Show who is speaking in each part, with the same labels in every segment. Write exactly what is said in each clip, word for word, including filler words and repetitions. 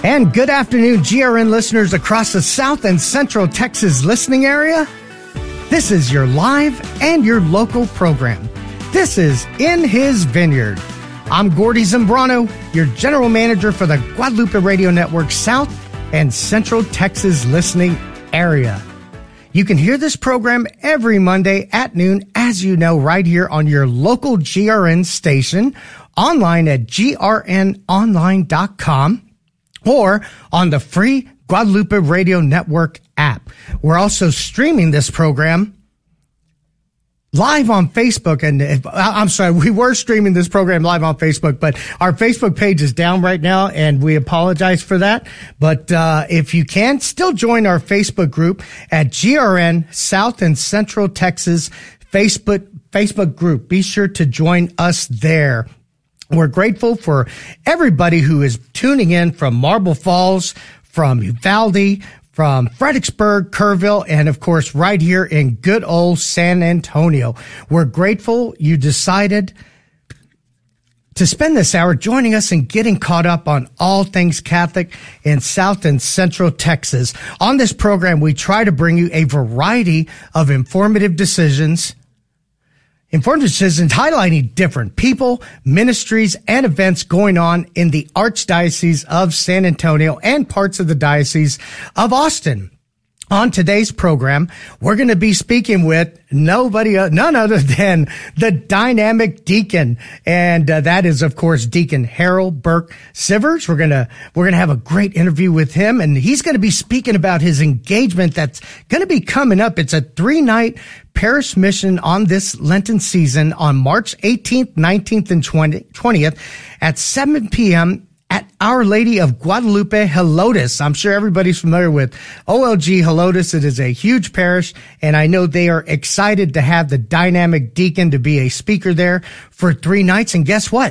Speaker 1: And good afternoon, G R N listeners across the South and Central Texas listening area. This is your live and your local program. This is In His Vineyard. I'm Gordy Zambrano, your general manager for the Guadalupe Radio Network South and Central Texas listening area. You can hear this program every Monday at noon, as you know, right here on your local G R N station, online at G R N online dot com, or on the free Guadalupe Radio Network app. We're also streaming this program live on Facebook. And if, I'm sorry, we were streaming this program live on Facebook, but our Facebook page is down right now, and we apologize for that. But uh if you can, still join our Facebook group at G R N South and Central Texas Facebook Facebook group. Be sure to join us there. We're grateful for everybody who is tuning in from Marble Falls, from Uvalde, from Fredericksburg, Kerrville, and of course right here in good old San Antonio. We're grateful you decided to spend this hour joining us and getting caught up on all things Catholic in South and Central Texas. On this program, we try to bring you a variety of informative decisions Informative decisions highlighting different people, ministries, and events going on in the Archdiocese of San Antonio and parts of the Diocese of Austin. On today's program, we're going to be speaking with nobody, uh, none other than the dynamic deacon. And uh, that is, of course, Deacon Harold Burke Sivers. We're going to, we're going to have a great interview with him, and he's going to be speaking about his engagement that's going to be coming up. It's a three night parish mission on this Lenten season on March eighteenth, nineteenth, and twentieth at seven p.m. at Our Lady of Guadalupe, Helotes. I'm sure everybody's familiar with O L G Helotes. It is a huge parish, and I know they are excited to have the dynamic deacon to be a speaker there for three nights. And guess what?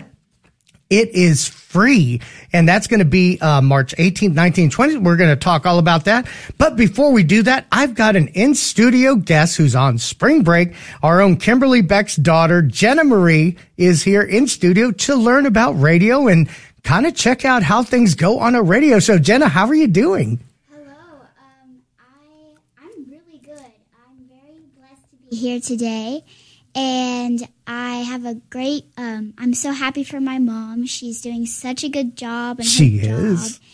Speaker 1: It is free, and that's going to be uh March eighteenth, nineteenth, twentieth. We're going to talk all about that. But before we do that, I've got an in-studio guest who's on spring break. Our own Kimberly Beck's daughter, Jenna Marie, is here in studio to learn about radio and kind of check out how things go on a radio show. Jenna, how are you doing?
Speaker 2: Hello. Um, I, I'm really good. I'm very blessed to be here today. And I have a great, um, I'm so happy for my mom. She's doing such a good job. And
Speaker 1: she
Speaker 2: her
Speaker 1: is.
Speaker 2: Job.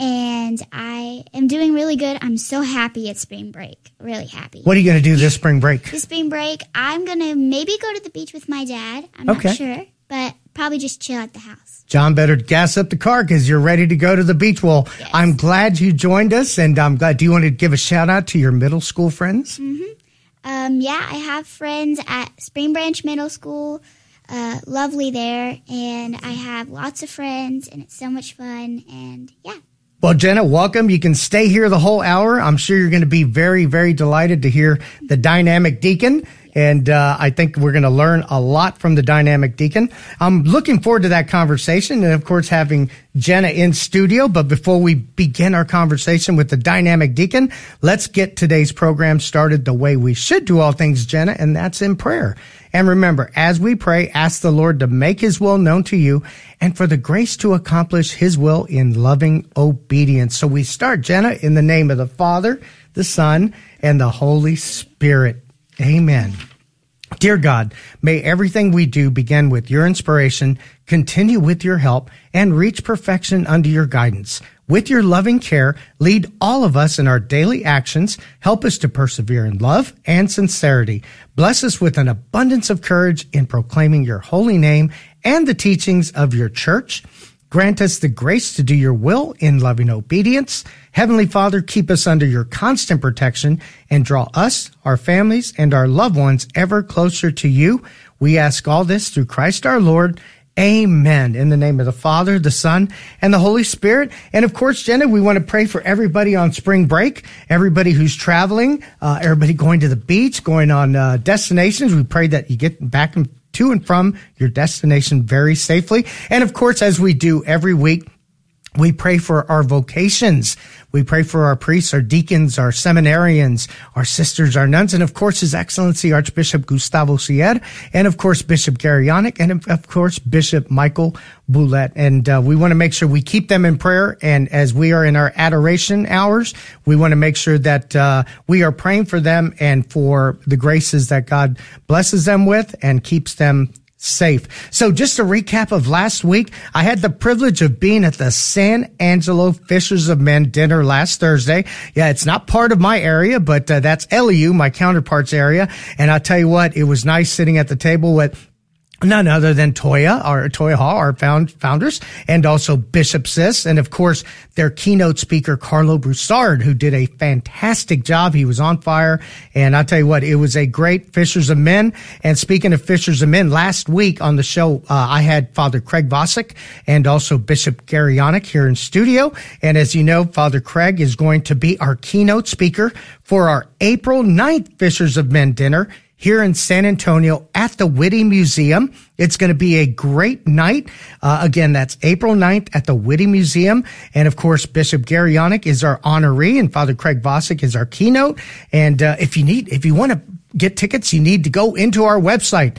Speaker 2: And I am doing really good. I'm so happy at spring break. Really happy.
Speaker 1: What are you going to do this spring break?
Speaker 2: This spring break, I'm going to maybe go to the beach with my dad. I'm
Speaker 1: okay.
Speaker 2: not sure. But probably just chill at the house.
Speaker 1: John, better gas up the car because you're ready to go to the beach. Well,
Speaker 2: yes.
Speaker 1: I'm glad you joined us, and I'm glad. Do you want to give a shout out to your middle school friends?
Speaker 2: Mm-hmm. Um, yeah, I have friends at Spring Branch Middle School. Uh, lovely there. And I have lots of friends, and it's so much fun. And yeah.
Speaker 1: Well, Jenna, welcome. You can stay here the whole hour. I'm sure you're going to be very, very delighted to hear the dynamic deacon. And uh, I think we're going to learn a lot from the dynamic deacon. I'm looking forward to that conversation and, of course, having Jenna in studio. But before we begin our conversation with the dynamic deacon, let's get today's program started the way we should do all things, Jenna, and that's in prayer. And remember, as we pray, ask the Lord to make his will known to you and for the grace to accomplish his will in loving obedience. So we start, Jenna, in the name of the Father, the Son, and the Holy Spirit. Amen. Dear God, may everything we do begin with your inspiration, continue with your help, and reach perfection under your guidance. With your loving care, lead all of us in our daily actions. Help us to persevere in love and sincerity. Bless us with an abundance of courage in proclaiming your holy name and the teachings of your church. Grant us the grace to do your will in loving obedience. Heavenly Father, keep us under your constant protection and draw us, our families, and our loved ones ever closer to you. We ask all this through Christ our Lord. Amen. In the name of the Father, the Son, and the Holy Spirit. And of course, Jenna, we want to pray for everybody on spring break, everybody who's traveling, uh, everybody going to the beach, going on uh, destinations. We pray that you get back and to and from your destination very safely. And of course, as we do every week, We pray for our vocations. We pray for our priests, our deacons, our seminarians, our sisters, our nuns, and of course, His Excellency Archbishop Gustavo Sier, and of course, Bishop Gary Yannick, and of course, Bishop Michael Boulette. And uh, we want to make sure we keep them in prayer. And as we are in our adoration hours, we want to make sure that uh, we are praying for them and for the graces that God blesses them with and keeps them safe. So just a recap of last week, I had the privilege of being at the San Angelo Fishers of Men dinner last Thursday. Yeah, it's not part of my area, but uh, that's L E U, my counterpart's area. And I'll tell you what, it was nice sitting at the table with none other than Toya, our Toya Hall, our found, founders, and also Bishop Sis, and of course, their keynote speaker, Carlo Broussard, who did a fantastic job. He was on fire. And I'll tell you what, it was a great Fishers of Men. And speaking of Fishers of Men, last week on the show, uh, I had Father Craig Vosick and also Bishop Gary Yannick here in studio. And as you know, Father Craig is going to be our keynote speaker for our April ninth Fishers of Men dinner here in San Antonio at the Whitty Museum. It's going to be a great night. Uh, again, that's April ninth at the Whitty Museum. And of course, Bishop Gary Yannick is our honoree and Father Craig Vosick is our keynote. And uh, if you need, if you want to get tickets, you need to go into our website,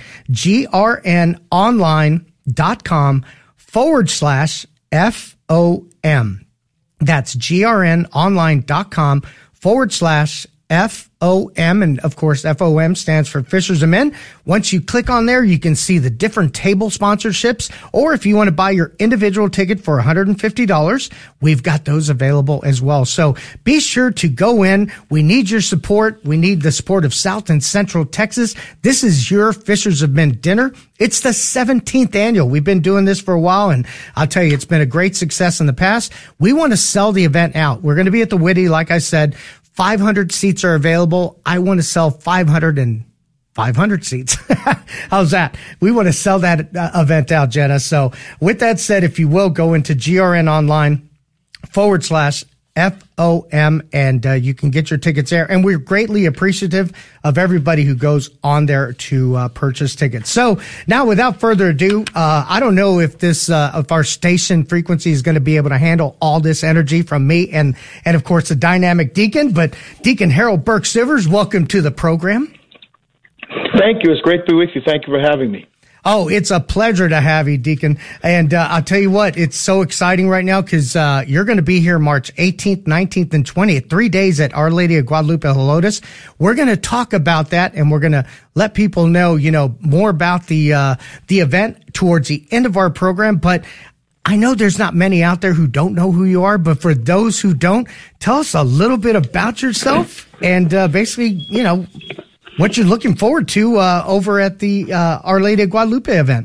Speaker 1: grnonline.com forward slash F O M. That's grnonline.com forward slash F O M, and of course, F O M stands for Fishers of Men. Once you click on there, you can see the different table sponsorships, or if you want to buy your individual ticket for one hundred fifty dollars, we've got those available as well. So be sure to go in. We need your support. We need the support of South and Central Texas. This is your Fishers of Men dinner. It's the seventeenth annual. We've been doing this for a while, and I'll tell you, it's been a great success in the past. We want to sell the event out. We're going to be at the Whitty, like I said. five hundred seats are available. I want to sell five hundred and five hundred seats. How's that? We want to sell that uh, event out, Jenna. So with that said, if you will, go into grnonline forward slash F O M, and uh, you can get your tickets there. And we're greatly appreciative of everybody who goes on there to uh, purchase tickets. So now, without further ado, uh, I don't know if this, uh, if our station frequency is going to be able to handle all this energy from me and, and of course, the dynamic deacon. But Deacon Harold Burke Sivers, welcome to the program.
Speaker 3: Thank you. It's great to be with you. Thank you for having me.
Speaker 1: Oh, it's a pleasure to have you, Deacon. And uh, I'll tell you what, it's so exciting right now because uh, you're going to be here March eighteenth, nineteenth, and twentieth, three days at Our Lady of Guadalupe Helotes. We're going to talk about that, and we're going to let people know, you know, more about the uh, the event towards the end of our program. But I know there's not many out there who don't know who you are, but for those who don't, tell us a little bit about yourself and uh, basically, you know, what you're looking forward to uh, over at the uh, Our Lady of Guadalupe event.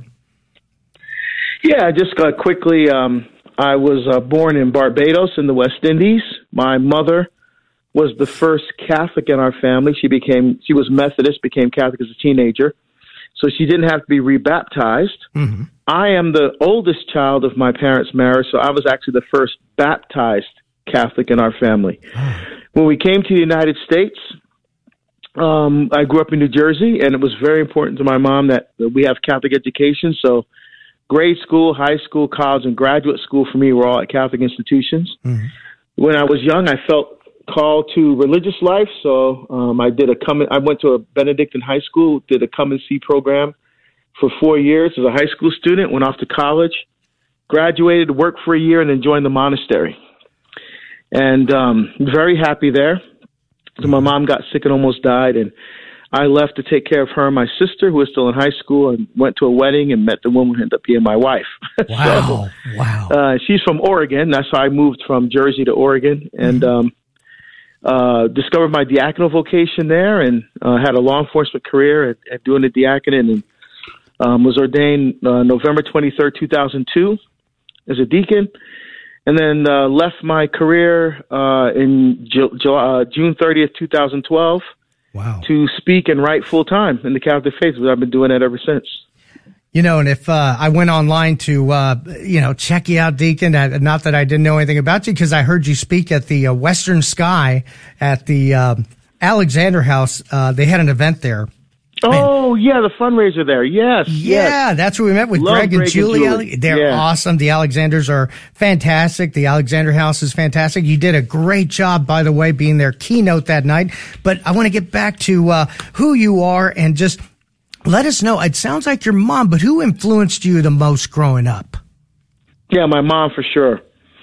Speaker 3: Yeah, just uh, quickly, um, I was uh, born in Barbados in the West Indies. My mother was the first Catholic in our family. She became, she was Methodist, became Catholic as a teenager, so she didn't have to be rebaptized. Mm-hmm. I am the oldest child of my parents' marriage, so I was actually the first baptized Catholic in our family. When we came to the United States, Um, I grew up in New Jersey, and it was very important to my mom that, that we have Catholic education. So grade school, high school, college, and graduate school for me were all at Catholic institutions. Mm-hmm. When I was young, I felt called to religious life. So um, I did a come. I went to a Benedictine high school, did a come and see program for four years as a high school student, went off to college, graduated, worked for a year, and then joined the monastery. And um, very happy there. So my mom got sick and almost died, and I left to take care of her and my sister, who was still in high school, and went to a wedding and met the woman who ended up being my wife.
Speaker 1: Wow,
Speaker 3: so,
Speaker 1: wow.
Speaker 3: Uh, she's from Oregon. That's how I moved from Jersey to Oregon, and um, uh, discovered my diaconal vocation there, and uh, had a law enforcement career at, at doing the diaconate, and um, was ordained uh, November twenty-third, two thousand two as a deacon. And then uh, left my career uh, in Ju- Ju- uh, June thirtieth, two thousand twelve.
Speaker 1: Wow. To
Speaker 3: speak and write full time in the Catholic faith. I've been doing that ever since.
Speaker 1: You know, and if uh, I went online to, uh, you know, check you out, Deacon, uh, not that I didn't know anything about you, because I heard you speak at the uh, Western Sky at the uh, Alexander House. Uh, they had an event there.
Speaker 3: Oh, Man. yeah, the fundraiser there. Yes.
Speaker 1: Yeah,
Speaker 3: yes.
Speaker 1: that's where we met with
Speaker 3: Love
Speaker 1: Greg and
Speaker 3: Greg
Speaker 1: Julie.
Speaker 3: and Julie.
Speaker 1: They're
Speaker 3: yeah.
Speaker 1: awesome. The Alexanders are fantastic. The Alexander House is fantastic. You did a great job, by the way, being their keynote that night. But I want to get back to uh, who you are and just let us know. It sounds like your mom, but who influenced you the most growing up?
Speaker 3: Yeah, my mom for sure.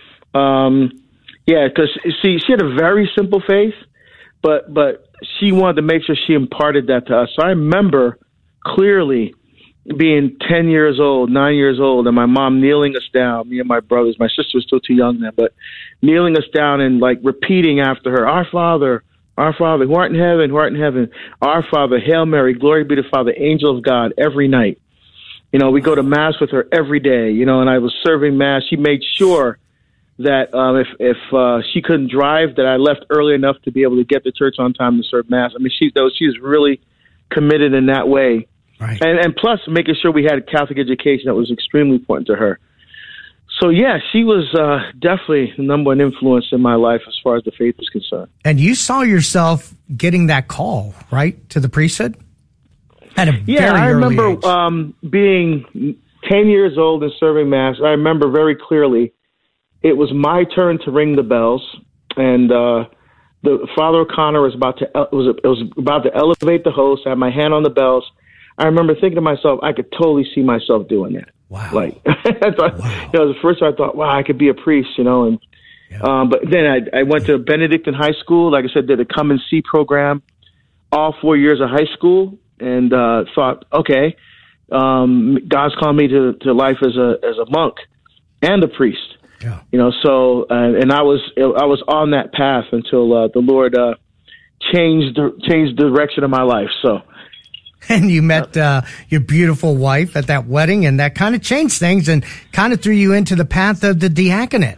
Speaker 3: Um, yeah, because, see, she had a very simple faith, but but she wanted to make sure she imparted that to us. So I remember clearly being ten years old, nine years old, and my mom kneeling us down, me and my brothers. My sister was still too young then, but kneeling us down and, like, repeating after her, "Our Father, our Father, who art in heaven, who art in heaven, our Father, Hail Mary, glory be to Father, angel of God," every night. You know, we go to Mass with her every day, you know, and I was serving Mass. She made sure that um, if if uh, she couldn't drive, that I left early enough to be able to get to church on time to serve Mass. I mean, she though she was really committed in that way,
Speaker 1: right.
Speaker 3: and and plus making sure we had a Catholic education that was extremely important to her. So yeah, she was uh, definitely the number one influence in my life as far as the faith is concerned.
Speaker 1: And you saw yourself getting that call, right, to the priesthood at a
Speaker 3: yeah,
Speaker 1: very
Speaker 3: I
Speaker 1: early
Speaker 3: remember
Speaker 1: age.
Speaker 3: Um, being ten years old and serving Mass. I remember very clearly. It was my turn to ring the bells, and uh, the Father O'Connor was about to it was it was about to elevate the host. I had my hand on the bells. I remember thinking to myself, I could totally see myself doing that.
Speaker 1: Wow!
Speaker 3: Like, I thought,
Speaker 1: wow.
Speaker 3: you know, the first time I thought, wow, I could be a priest, you know. And yeah. um, but then I, I went to Benedictine High School. Like I said, did a come and see program all four years of high school, and uh, thought, okay, um, God's calling me to, to life as a as a monk and a priest.
Speaker 1: Yeah.
Speaker 3: You know, so uh, and I was I was on that path until uh, the Lord uh, changed the, changed the direction of my life. So,
Speaker 1: and you met uh, your beautiful wife at that wedding, and that kind of changed things and kind of threw you into the path of the diaconate.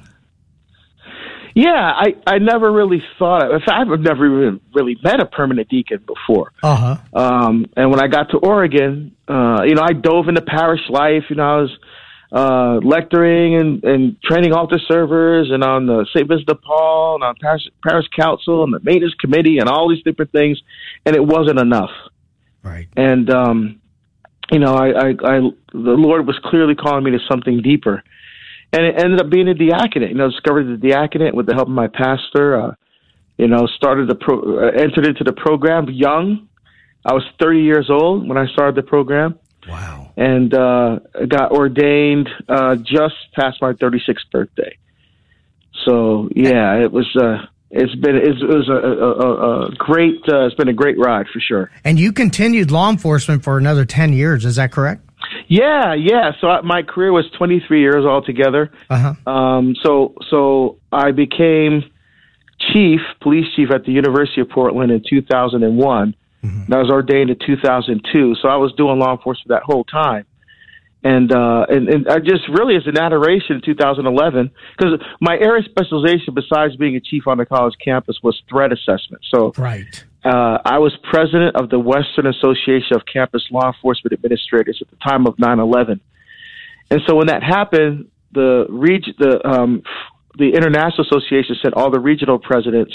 Speaker 3: Yeah, I, I never really thought. In fact, I've never even really met a permanent deacon before.
Speaker 1: Uh huh.
Speaker 3: Um, and when I got to Oregon, uh, you know, I dove into parish life. You know, I was. Uh, lecturing and, and training altar servers and on the Saint Vincent de Paul and on parish, parish council and the maintenance committee and all these different things. And it wasn't enough.
Speaker 1: Right.
Speaker 3: And, um, you know, I, I, I, the Lord was clearly calling me to something deeper, and it ended up being a diaconate. You know, discovered the diaconate with the help of my pastor, uh, you know, started the pro, uh, entered into the program young. I was thirty years old when I started the program.
Speaker 1: Wow.
Speaker 3: And uh, got ordained uh, just past my thirty-sixth birthday. So yeah, it was. Uh, it's been. It's, it was a, a, a great. Uh, it's been a great ride for sure.
Speaker 1: And you continued law enforcement for another ten years. Is that correct?
Speaker 3: Yeah, yeah. So I, my career was twenty-three years altogether.
Speaker 1: Uh huh.
Speaker 3: Um. So so I became chief, police chief at the University of Portland in two thousand one. Mm-hmm. And I was ordained in two thousand two, so I was doing law enforcement that whole time. And uh, and, and I just really, as an adoration in two thousand eleven, because my area of specialization, besides being a chief on the college campus, was threat assessment. So
Speaker 1: right.
Speaker 3: uh, I was president of the Western Association of Campus Law Enforcement Administrators at the time of nine eleven. And so when that happened, the reg- the um, the International Association sent all the regional presidents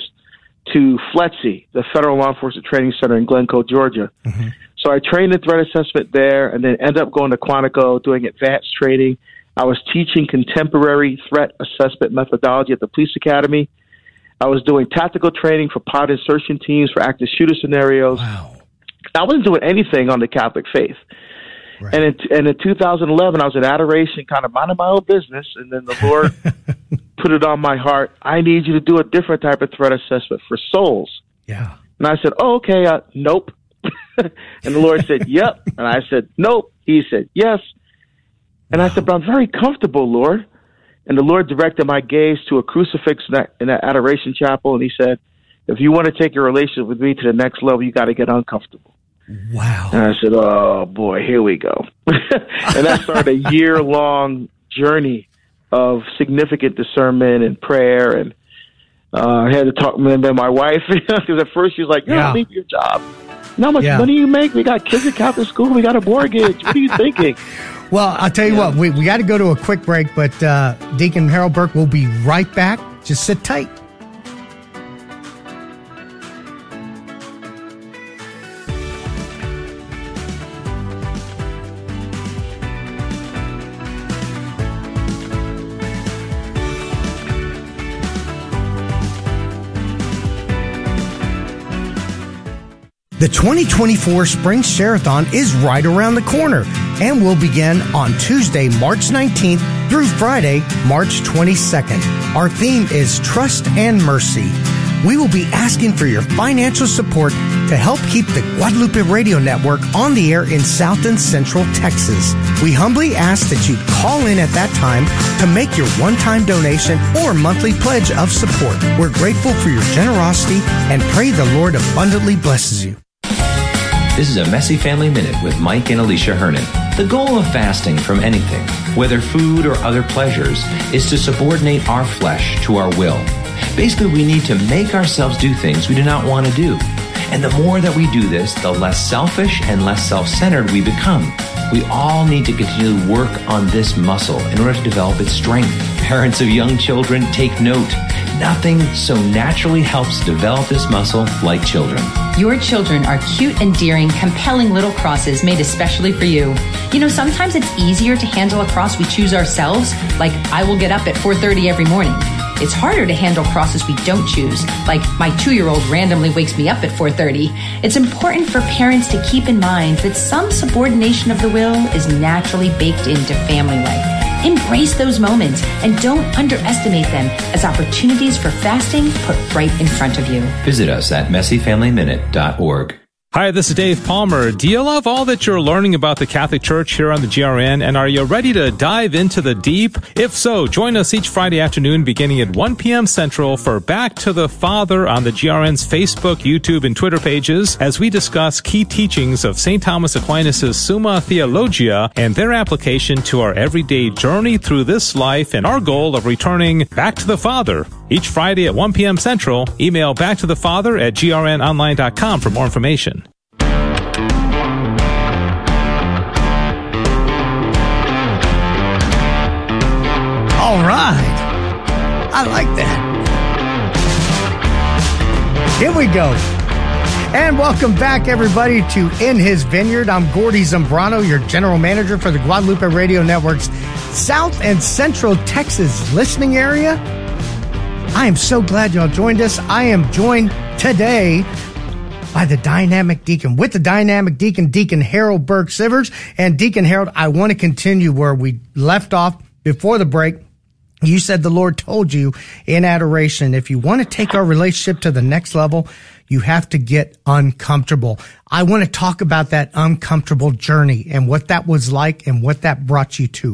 Speaker 3: to F L E T C, the Federal Law Enforcement Training Center in Glencoe, Georgia. Mm-hmm. So I trained in threat assessment there and then ended up going to Quantico doing advanced training. I was teaching contemporary threat assessment methodology at the police academy. I was doing tactical training for pod insertion teams for active shooter scenarios.
Speaker 1: Wow.
Speaker 3: I wasn't doing anything on the Catholic faith. Right. And, in, and in two thousand eleven, I was in adoration, kind of minding my own business, and then the Lord put it on my heart. I need you to do a different type of threat assessment for souls.
Speaker 1: Yeah.
Speaker 3: And I said, oh, okay, uh, nope. And the Lord said, yep. And I said, nope. He said, yes. And wow. I said, but I'm very comfortable, Lord. And the Lord directed my gaze to a crucifix in that, in that adoration chapel. And he said, if you want to take your relationship with me to the next level, you got to get uncomfortable.
Speaker 1: Wow.
Speaker 3: And I said, oh, boy, here we go. And that started a year-long journey of significant discernment and prayer. And uh, I had to talk to my wife because at first she was like, you
Speaker 1: yeah.
Speaker 3: don't leave your job. You know how much
Speaker 1: yeah.
Speaker 3: money you make? We got kids at Catholic school. We got a mortgage. What are you thinking?
Speaker 1: Well, I'll tell you
Speaker 3: yeah.
Speaker 1: what, we, we got to go to a quick break, but uh, Deacon Harold Burke will be right back. Just sit tight. The twenty twenty-four Spring Share-a-thon is right around the corner and will begin on Tuesday, March nineteenth through Friday, March twenty-second. Our theme is Trust and Mercy. We will be asking for your financial support to help keep the Guadalupe Radio Network on the air in South and Central Texas. We humbly ask that you call in at that time to make your one-time donation or monthly pledge of support. We're grateful for your generosity and pray the Lord abundantly blesses you.
Speaker 4: This is a Messy Family Minute with Mike and Alicia Hernan. The goal of fasting from anything, whether food or other pleasures, is to subordinate our flesh to our will. Basically, we need to make ourselves do things we do not want to do. And the more that we do this, the less selfish and less self-centered we become. We all need to continue to work on this muscle in order to develop its strength. Parents of young children, take note. Nothing so naturally helps develop this muscle like children.
Speaker 5: Your children are cute, endearing, compelling little crosses made especially for you. You know, sometimes it's easier to handle a cross we choose ourselves, like I will get up at four thirty every morning. It's harder to handle crosses we don't choose, like my two-year-old randomly wakes me up at four thirty. It's important for parents to keep in mind that some subordination of the will is naturally baked into family life. Embrace those moments and don't underestimate them as opportunities for fasting put right in front of you.
Speaker 4: Visit us at messy family minute dot org.
Speaker 6: Hi, this is Dave Palmer. Do you love all that you're learning about the Catholic Church here on the G R N? And are you ready to dive into the deep? If so, join us each Friday afternoon beginning at one p.m. Central for Back to the Father on the G R N's Facebook, YouTube, and Twitter pages as we discuss key teachings of Saint Thomas Aquinas' Summa Theologia and their application to our everyday journey through this life and our goal of returning back to the Father. Each Friday at one p.m. Central, email backtothefather at g r n online dot com for more information.
Speaker 1: All right. I like that. Here we go. And welcome back, everybody, to In His Vineyard. I'm Gordy Zambrano, your general manager for the Guadalupe Radio Network's South and Central Texas listening area. I am so glad y'all joined us. I am joined today by the dynamic deacon, with the dynamic deacon, Deacon Harold Burke Sivers. And Deacon Harold, I want to continue where we left off before the break. You said the Lord told you in adoration, if you want to take our relationship to the next level, you have to get uncomfortable. I want to talk about that uncomfortable journey and what that was like and what that brought you to.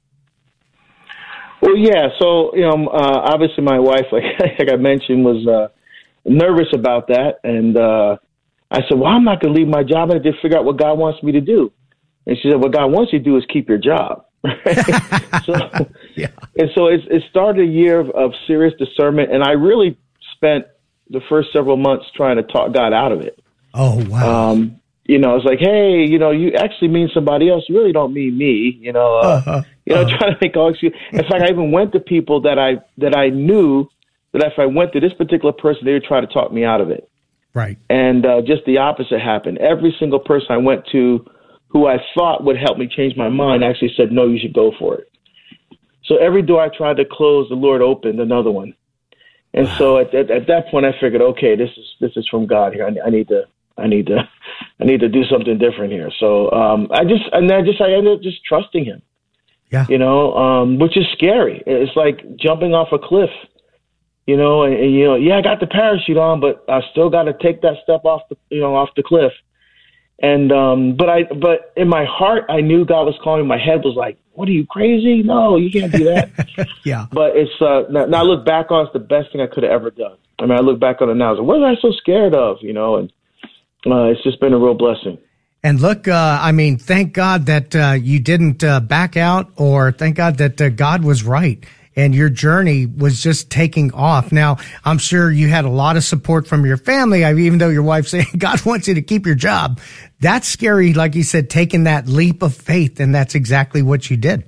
Speaker 3: Well, yeah. So, you know, uh, obviously my wife, like, like I mentioned, was uh, nervous about that. And uh, I said, well, I'm not going to leave my job. I have to figure out what God wants me to do. And she said, what God wants you to do is keep your job. so, yeah. And so it, it started a year of, of serious discernment. And I really spent the first several months trying to talk God out of it.
Speaker 1: Oh, wow.
Speaker 3: Um, you know, it's like, hey, you know, you actually mean somebody else. You really don't mean me, you know, uh, uh-huh. you know, uh-huh. trying to make all excuses. In fact, I even went to people that I, that I knew that if I went to this particular person, they would try to talk me out of it.
Speaker 1: Right.
Speaker 3: And uh, just the opposite happened. Every single person I went to who I thought would help me change my mind actually said, no, you should go for it. So every door I tried to close, the Lord opened another one. And wow. so at, at, at that point, I figured, okay, this is this is from God here. I, I need to, I need to, I need to do something different here. So um, I just, and I just, I ended up just trusting Him. Yeah. You know, um, which is scary. It's like jumping off a cliff. You know, and, and you know, yeah, I got the parachute on, but I still got to take that step off the, you know, off the cliff. And um, but I, but in my heart, I knew God was calling me. My head was like, "What are you, crazy? No, you can't do that."
Speaker 1: yeah.
Speaker 3: But it's uh, now, now I look back on it, it's the best thing I could have ever done. I mean, I look back on it now. I was like, what was I so scared of? You know, and uh, it's just been a real blessing.
Speaker 1: And look, uh, I mean, thank God that uh, you didn't uh, back out, or thank God that uh, God was right. And your journey was just taking off. Now, I'm sure you had a lot of support from your family, I mean, even though your wife's saying God wants you to keep your job. That's scary, like you said, taking that leap of faith, and that's exactly what you did.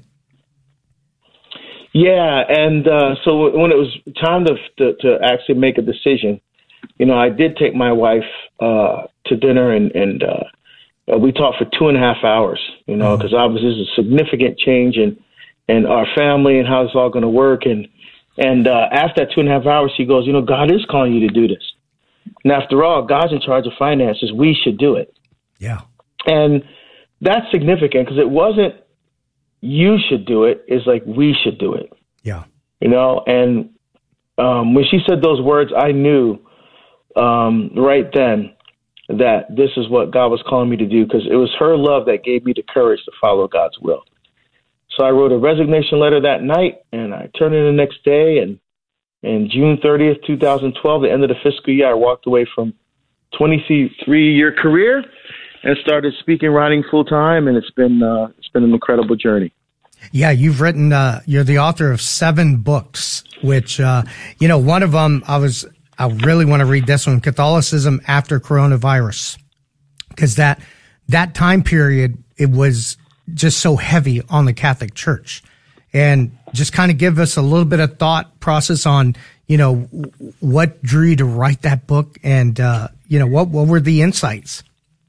Speaker 3: Yeah, and uh, so when it was time to, to to actually make a decision, you know, I did take my wife uh, to dinner, and, and uh, we talked for two and a half hours, you know, because mm-hmm. obviously this is a significant change in and our family and how it's all going to work. And, and, uh, after that two and a half hours, she goes, you know, God is calling you to do this. And after all, God's in charge of finances. We should do it.
Speaker 1: Yeah.
Speaker 3: And that's significant because it wasn't you should do it. It's like we should do it.
Speaker 1: Yeah.
Speaker 3: You know, and um, when she said those words, I knew um, right then that this is what God was calling me to do, because it was her love that gave me the courage to follow God's will. So I wrote a resignation letter that night, and I turned in the next day, and and June thirtieth, twenty twelve, the end of the fiscal year, I walked away from twenty-three year career and started speaking, writing full time, and it's been uh, it's been an incredible journey.
Speaker 1: Yeah, you've written. Uh, you're the author of seven books, which uh, you know, one of them I was. I really want to read this one, Catholicism After Coronavirus, because that that time period, it was just so heavy on the Catholic Church. And just kind of give us a little bit of thought process on, you know, what drew you to write that book, and, uh, you know, what, what were the insights?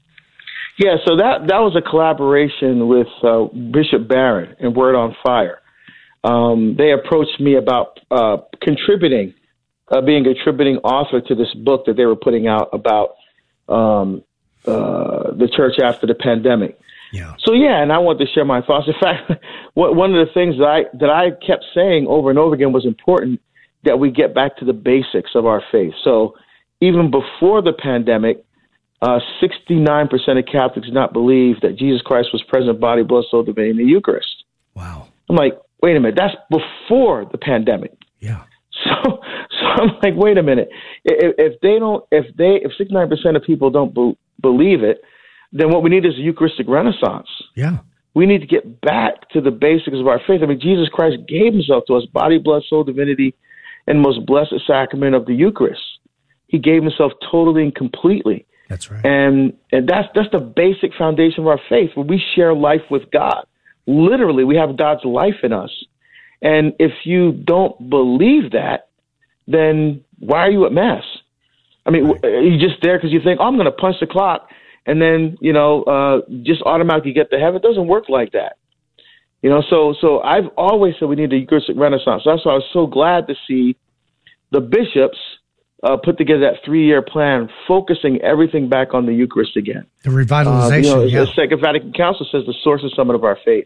Speaker 3: Yeah, so that, that was a collaboration with uh, Bishop Barron and Word on Fire. Um, they approached me about uh, contributing Uh, being a contributing author to this book that they were putting out about um, uh, the church after the pandemic.
Speaker 1: Yeah.
Speaker 3: So yeah, and I wanted to share my thoughts. In fact, what, one of the things that I that I kept saying over and over again was important that we get back to the basics of our faith. So even before the pandemic, uh, sixty-nine percent of Catholics did not believe that Jesus Christ was present, body, blood, soul, divinity in the Eucharist.
Speaker 1: Wow.
Speaker 3: I'm like, wait a minute, that's before the pandemic.
Speaker 1: Yeah.
Speaker 3: So, so I'm like, wait a minute. If, if they don't, if they, if sixty-nine percent of people don't be, believe it, then what we need is a Eucharistic Renaissance.
Speaker 1: Yeah.
Speaker 3: We need to get back to the basics of our faith. I mean, Jesus Christ gave himself to us, body, blood, soul, divinity, and most blessed sacrament of the Eucharist. He gave himself totally and completely.
Speaker 1: That's right.
Speaker 3: And and that's that's the basic foundation of our faith, where we share life with God. Literally, we have God's life in us. And if you don't believe that, then why are you at Mass? I mean, right. Are you just there because you think, oh, I'm going to punch the clock and then, you know, uh, just automatically get to heaven? It doesn't work like that. You know, so so I've always said we need a Eucharistic Renaissance. That's why I was so glad to see the bishops uh, put together that three-year plan, focusing everything back on the Eucharist again.
Speaker 1: The revitalization,
Speaker 3: uh, you know,
Speaker 1: yeah.
Speaker 3: The Second Vatican Council says the source and summit of our faith.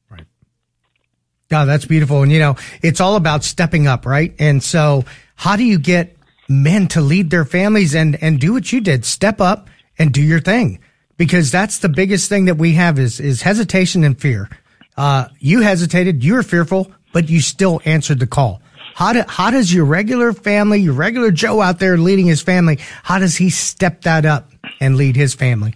Speaker 1: God, that's beautiful. And, you know, it's all about stepping up, right? And so how do you get men to lead their families and, and do what you did? Step up and do your thing, because that's the biggest thing that we have is, is hesitation and fear. Uh, you hesitated, you were fearful, but you still answered the call. How do, how does your regular family, your regular Joe out there leading his family, how does he step that up and lead his family?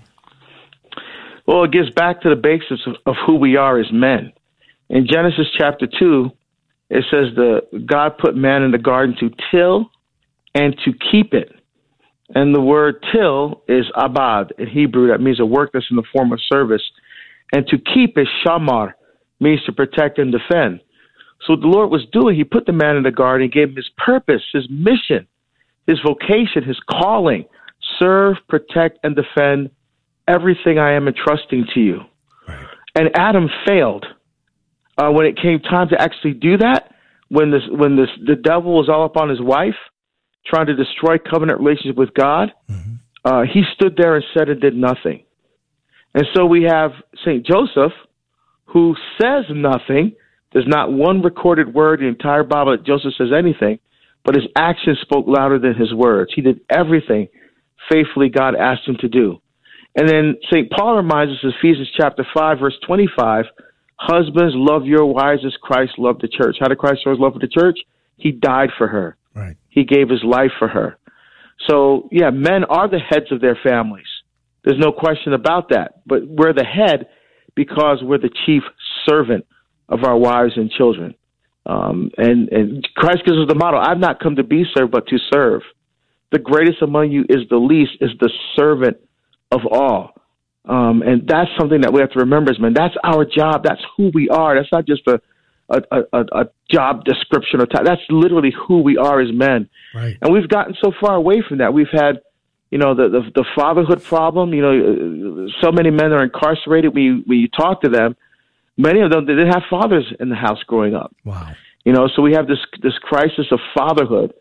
Speaker 3: Well, it gets back to the basics of, of who we are as men. In Genesis chapter two, it says the God put man in the garden to till and to keep it. And the word till is abad in Hebrew. That means a work that's in the form of service. And to keep is shamar, means to protect and defend. So what the Lord was doing, he put the man in the garden, he gave him his purpose, his mission, his vocation, his calling. Serve, protect, and defend everything I am entrusting to you. Right. And Adam failed. Uh, when it came time to actually do that, when this, when this, the devil was all up on his wife, trying to destroy covenant relationship with God, mm-hmm. uh, he stood there and said and did nothing. And so we have Saint Joseph, who says nothing. There's not one recorded word in the entire Bible that Joseph says anything, but his actions spoke louder than his words. He did everything faithfully God asked him to do. And then Saint Paul reminds us, Ephesians chapter five, verse twenty-five, husbands, love your wives as Christ loved the church. How did Christ show his love for the church? He died for her.
Speaker 1: Right.
Speaker 3: He gave his life for her. So, yeah, men are the heads of their families. There's no question about that. But we're the head because we're the chief servant of our wives and children. Um, and, and Christ gives us the motto, I've not come to be served, but to serve. The greatest among you is the least, is the servant of all. Um, and that's something that we have to remember, man. That's our job. That's who we are. That's not just a a, a, a job description or type. That's literally who we are as men.
Speaker 1: Right.
Speaker 3: And we've gotten so far away from that. We've had, you know, the, the, the fatherhood problem. You know, so many men are incarcerated. We we talk to them. Many of them, they didn't have fathers in the house growing up.
Speaker 1: Wow.
Speaker 3: You know, so we have this this crisis of fatherhood.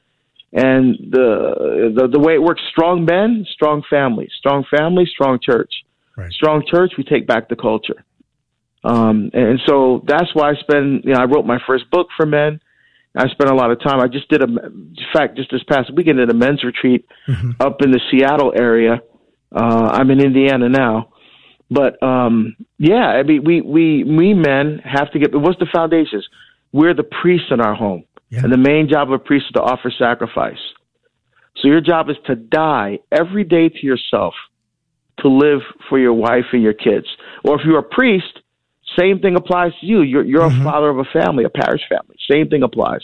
Speaker 3: And the, the the way it works, strong men, strong family, strong family, strong church. Right. Strong church, we take back the culture. Um, and so that's why I spend, you know, I wrote my first book for men. I spent a lot of time. I just did a, in fact, just this past weekend did a men's retreat mm-hmm. up in the Seattle area. Uh, I'm in Indiana now. But, um, yeah, I mean, we, we, we men have to get, what's the foundations? We're the priests in our home. Yeah. And the main job of a priest is to offer sacrifice. So your job is to die every day to yourself, to live for your wife and your kids. Or if you're a priest, same thing applies to you. You're, you're mm-hmm. a father of a family, a parish family. Same thing applies.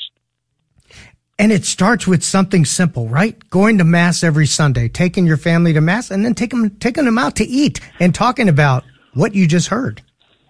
Speaker 1: And it starts with something simple, right? Going to Mass every Sunday, taking your family to Mass, and then taking them, taking them out to eat and talking about what you just heard.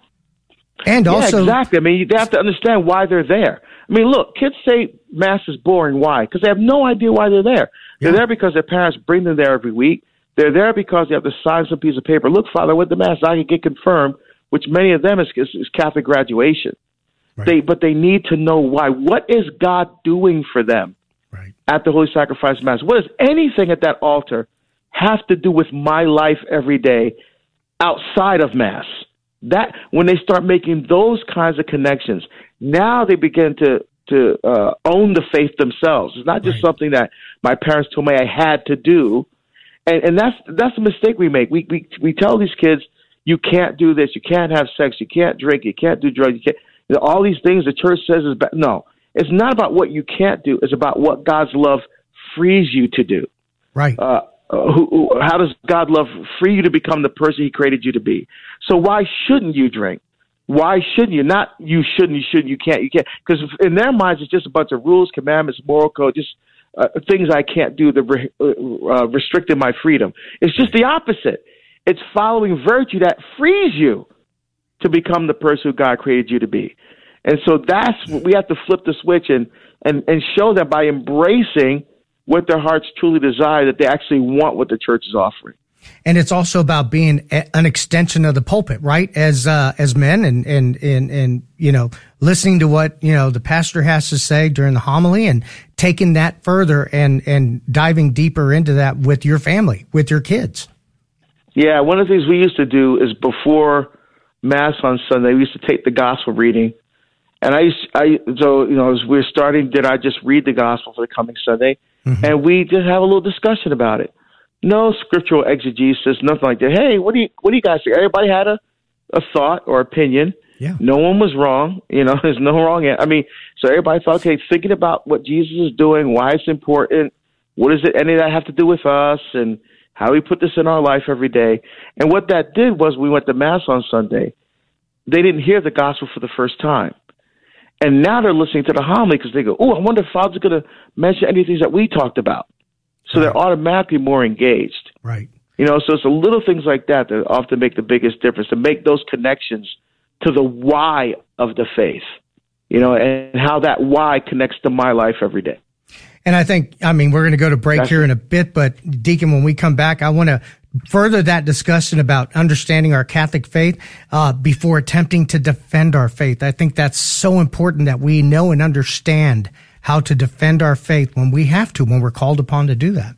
Speaker 1: And
Speaker 3: yeah,
Speaker 1: also,
Speaker 3: exactly. I mean, they have to understand why they're there. I mean, look, kids say Mass is boring. Why? Because they have no idea why they're there. They're yeah. there because their parents bring them there every week. They're there because they have to sign some piece of paper. Look, Father, I went to Mass. I can get confirmed, which many of them is, is, is Catholic graduation. Right. They, but they need to know why. What is God doing for them right. at the Holy Sacrifice Mass? What does anything at that altar have to do with my life every day outside of Mass? That when they start making those kinds of connections, now they begin to to uh, own the faith themselves. It's not just right. something that my parents told me I had to do, and and that's that's the mistake we make. We we we tell these kids, you can't do this, you can't have sex, you can't drink, you can't do drugs, you can't. You know, all these things the church says is bad. No, it's not about what you can't do. It's about what God's love frees you to do.
Speaker 1: Right.
Speaker 3: Uh, who, who, how does God love free you to become the person He created you to be? So why shouldn't you drink? Why shouldn't you? Not you shouldn't, you shouldn't, you can't, you can't. Because in their minds, it's just a bunch of rules, commandments, moral code, just uh, things I can't do that re- uh, restricting my freedom. It's just the opposite. It's following virtue that frees you to become the person who God created you to be. And so that's what we have to flip the switch and, and, and show them by embracing what their hearts truly desire, that they actually want what the church is offering.
Speaker 1: And it's also about being a, an extension of the pulpit, right? As, uh, as men and, and, and, and, you know, listening to what, you know, the pastor has to say during the homily and taking that further and, and diving deeper into that with your family, with your kids.
Speaker 3: Yeah. One of the things we used to do is before Mass on Sunday, we used to take the gospel reading. And I used, I, so, you know, as we were starting, did I just read the gospel for the coming Sunday? Mm-hmm. And we just have a little discussion about it. No scriptural exegesis, nothing like that. Hey, what do you, what do you guys think? Everybody had a, a thought or opinion.
Speaker 1: Yeah.
Speaker 3: No one was wrong. You know, there's no wrong. I mean, so everybody thought, okay, thinking about what Jesus is doing, why it's important, what does it, any of that have to do with us, and how we put this in our life every day. And what that did was we went to Mass on Sunday. They didn't hear the gospel for the first time. And now they're listening to the homily because they go, oh, I wonder if Father's going to mention any things that we talked about. So right. they're automatically more engaged.
Speaker 1: Right.
Speaker 3: You know, so it's the little things like that that often make the biggest difference, to make those connections to the why of the faith, you know, and how that why connects to my life every day.
Speaker 1: And I think, I mean, we're going to go to break That's here in a bit, but Deacon, when we come back, I want to further that discussion about understanding our Catholic faith uh, before attempting to defend our faith. I think that's so important that we know and understand how to defend our faith when we have to, when we're called upon to do that.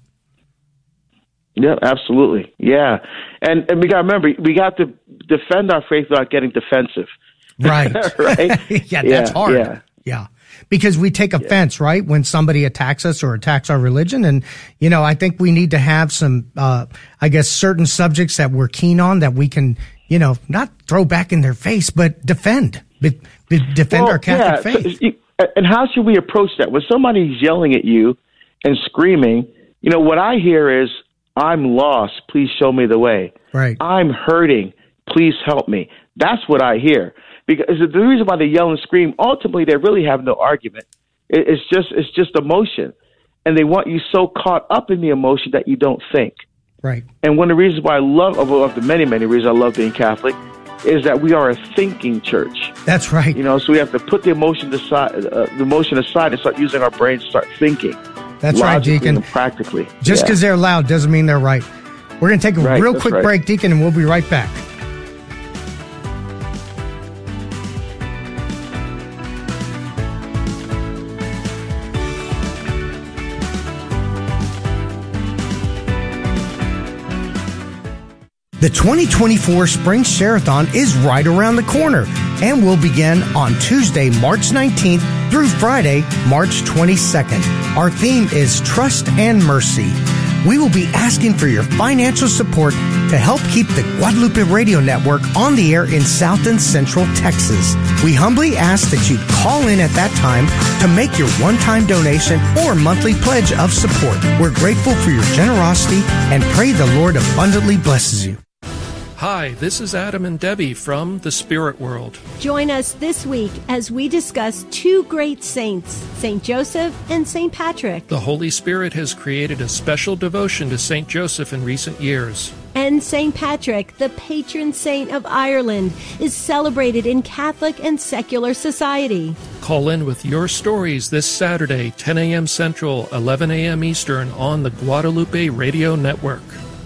Speaker 3: Yeah, absolutely. Yeah. And and we got to remember, we got to defend our faith without getting defensive.
Speaker 1: Right.
Speaker 3: Right?
Speaker 1: yeah, that's
Speaker 3: yeah,
Speaker 1: hard.
Speaker 3: Yeah.
Speaker 1: yeah. Because we take offense, yeah. right, when somebody attacks us or attacks our religion. And, you know, I think we need to have some, uh, I guess, certain subjects that we're keen on that we can, you know, not throw back in their face, but defend, be, be, defend
Speaker 3: well,
Speaker 1: our Catholic
Speaker 3: yeah.
Speaker 1: faith.
Speaker 3: So, and how should we approach that? When somebody's yelling at you and screaming, you know, what I hear is, I'm lost, please show me the way.
Speaker 1: Right.
Speaker 3: I'm hurting, please help me. That's what I hear. Because the reason why they yell and scream, ultimately they really have no argument. It's just it's just emotion. And they want you so caught up in the emotion that you don't think.
Speaker 1: Right.
Speaker 3: And one of the reasons why I love, of the many, many reasons I love being Catholic, is that we are a thinking church.
Speaker 1: That's right.
Speaker 3: You know, so we have to put the emotion aside, uh, the emotion aside and start using our brains to start thinking.
Speaker 1: That's right, Deacon.
Speaker 3: And practically.
Speaker 1: Just because
Speaker 3: yeah.
Speaker 1: they're loud doesn't mean they're right. We're going to take a
Speaker 3: right,
Speaker 1: real quick
Speaker 3: right.
Speaker 1: break, Deacon, and we'll be right back. The twenty twenty-four Spring Share-a-thon is right around the corner and will begin on Tuesday, March nineteenth through Friday, March twenty-second. Our theme is Trust and Mercy. We will be asking for your financial support to help keep the Guadalupe Radio Network on the air in South and Central Texas. We humbly ask that you call in at that time to make your one-time donation or monthly pledge of support. We're grateful for your generosity and pray the Lord abundantly blesses you.
Speaker 7: Hi, this is Adam and Debbie from the Spirit World.
Speaker 8: Join us this week as we discuss two great saints, Saint Joseph and Saint Patrick.
Speaker 7: The Holy Spirit has created a special devotion to Saint Joseph in recent years.
Speaker 8: And Saint Patrick, the patron saint of Ireland, is celebrated in Catholic and secular society.
Speaker 7: Call in with your stories this Saturday, ten a.m. Central, eleven a.m. Eastern on the Guadalupe Radio Network.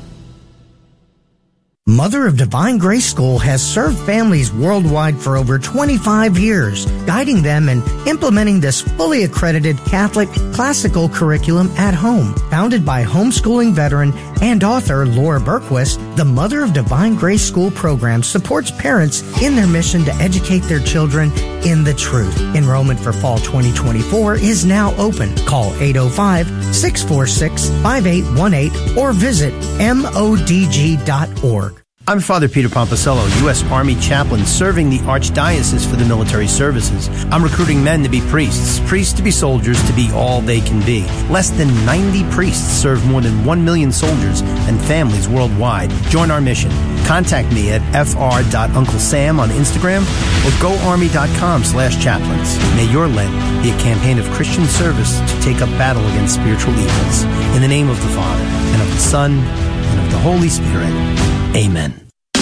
Speaker 1: Mother of Divine Grace School has served families worldwide for over twenty-five years, guiding them in implementing this fully accredited Catholic classical curriculum at home. Founded by homeschooling veteran and author Laura Berquist, the Mother of Divine Grace School program supports parents in their mission to educate their children in the truth. Enrollment for fall twenty twenty-four is now open. Call eight oh five, six four six, five eight one eight or visit M O D G dot org.
Speaker 9: I'm Father Peter Pomposello, U S Army chaplain serving the Archdiocese for the Military Services. I'm recruiting men to be priests, priests to be soldiers, to be all they can be. Less than ninety priests serve more than one million soldiers and families worldwide. Join our mission. Contact me at f r dot uncle sam on Instagram or go army dot com slash chaplains. May your Lent be a campaign of Christian service to take up battle against spiritual evils. In the name of the Father, and of the Son, and of the Holy Spirit. Amen.